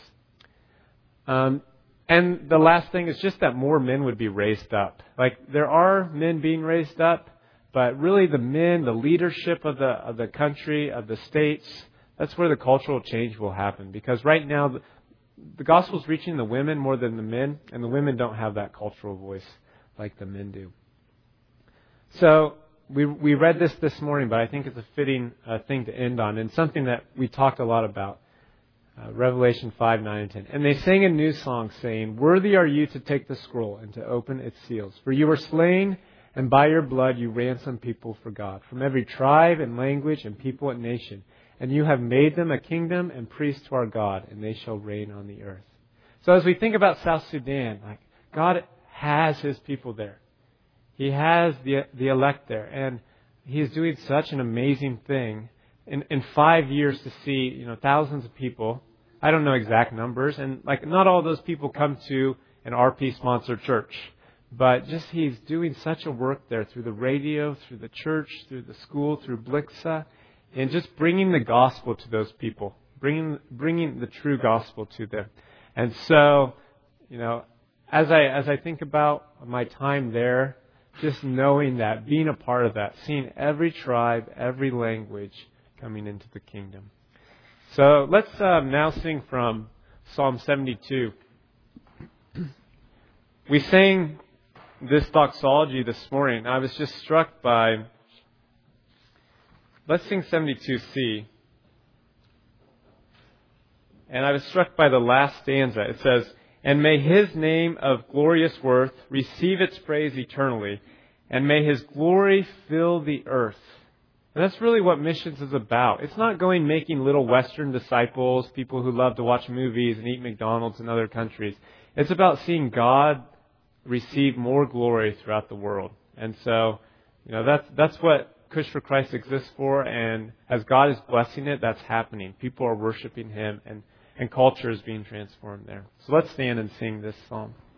Um And the last thing is just that more men would be raised up. Like there are men being raised up, but really the men, the leadership of the of the country, of the states, that's where the cultural change will happen. Because right now, the, the gospel is reaching the women more than the men, and the women don't have that cultural voice like the men do. So we we read this this morning, but I think it's a fitting uh, thing to end on, and something that we talked a lot about. Uh, Revelation five, nine, and ten. And they sang a new song saying, "Worthy are you to take the scroll and to open its seals. For you were slain, and by your blood you ransomed people for God, from every tribe and language and people and nation. And you have made them a kingdom and priests to our God, and they shall reign on the earth." So as we think about South Sudan, like God has His people there. He has the the elect there, and He is doing such an amazing thing. In, in five years to see, you know, thousands of people. I don't know exact numbers. And like not all those people come to an R P-sponsored church. But just He's doing such a work there through the radio, through the church, through the school, through Blixa. And just bringing the gospel to those people. Bringing, bringing the true gospel to them. And so, you know, as I, as I think about my time there, just knowing that, being a part of that, seeing every tribe, every language coming into the kingdom. So let's uh, now sing from Psalm seventy-two. We sang this doxology this morning. I was just struck by, let's sing seventy-two C. And I was struck by the last stanza. It says, "And may His name of glorious worth receive its praise eternally, and may His glory fill the earth." And that's really what missions is about. It's not going making little Western disciples, people who love to watch movies and eat McDonald's in other countries. It's about seeing God receive more glory throughout the world. And so, you know, that's that's what Kush for Christ exists for. And as God is blessing it, that's happening. People are worshiping Him, and, and culture is being transformed there. So let's stand and sing this psalm.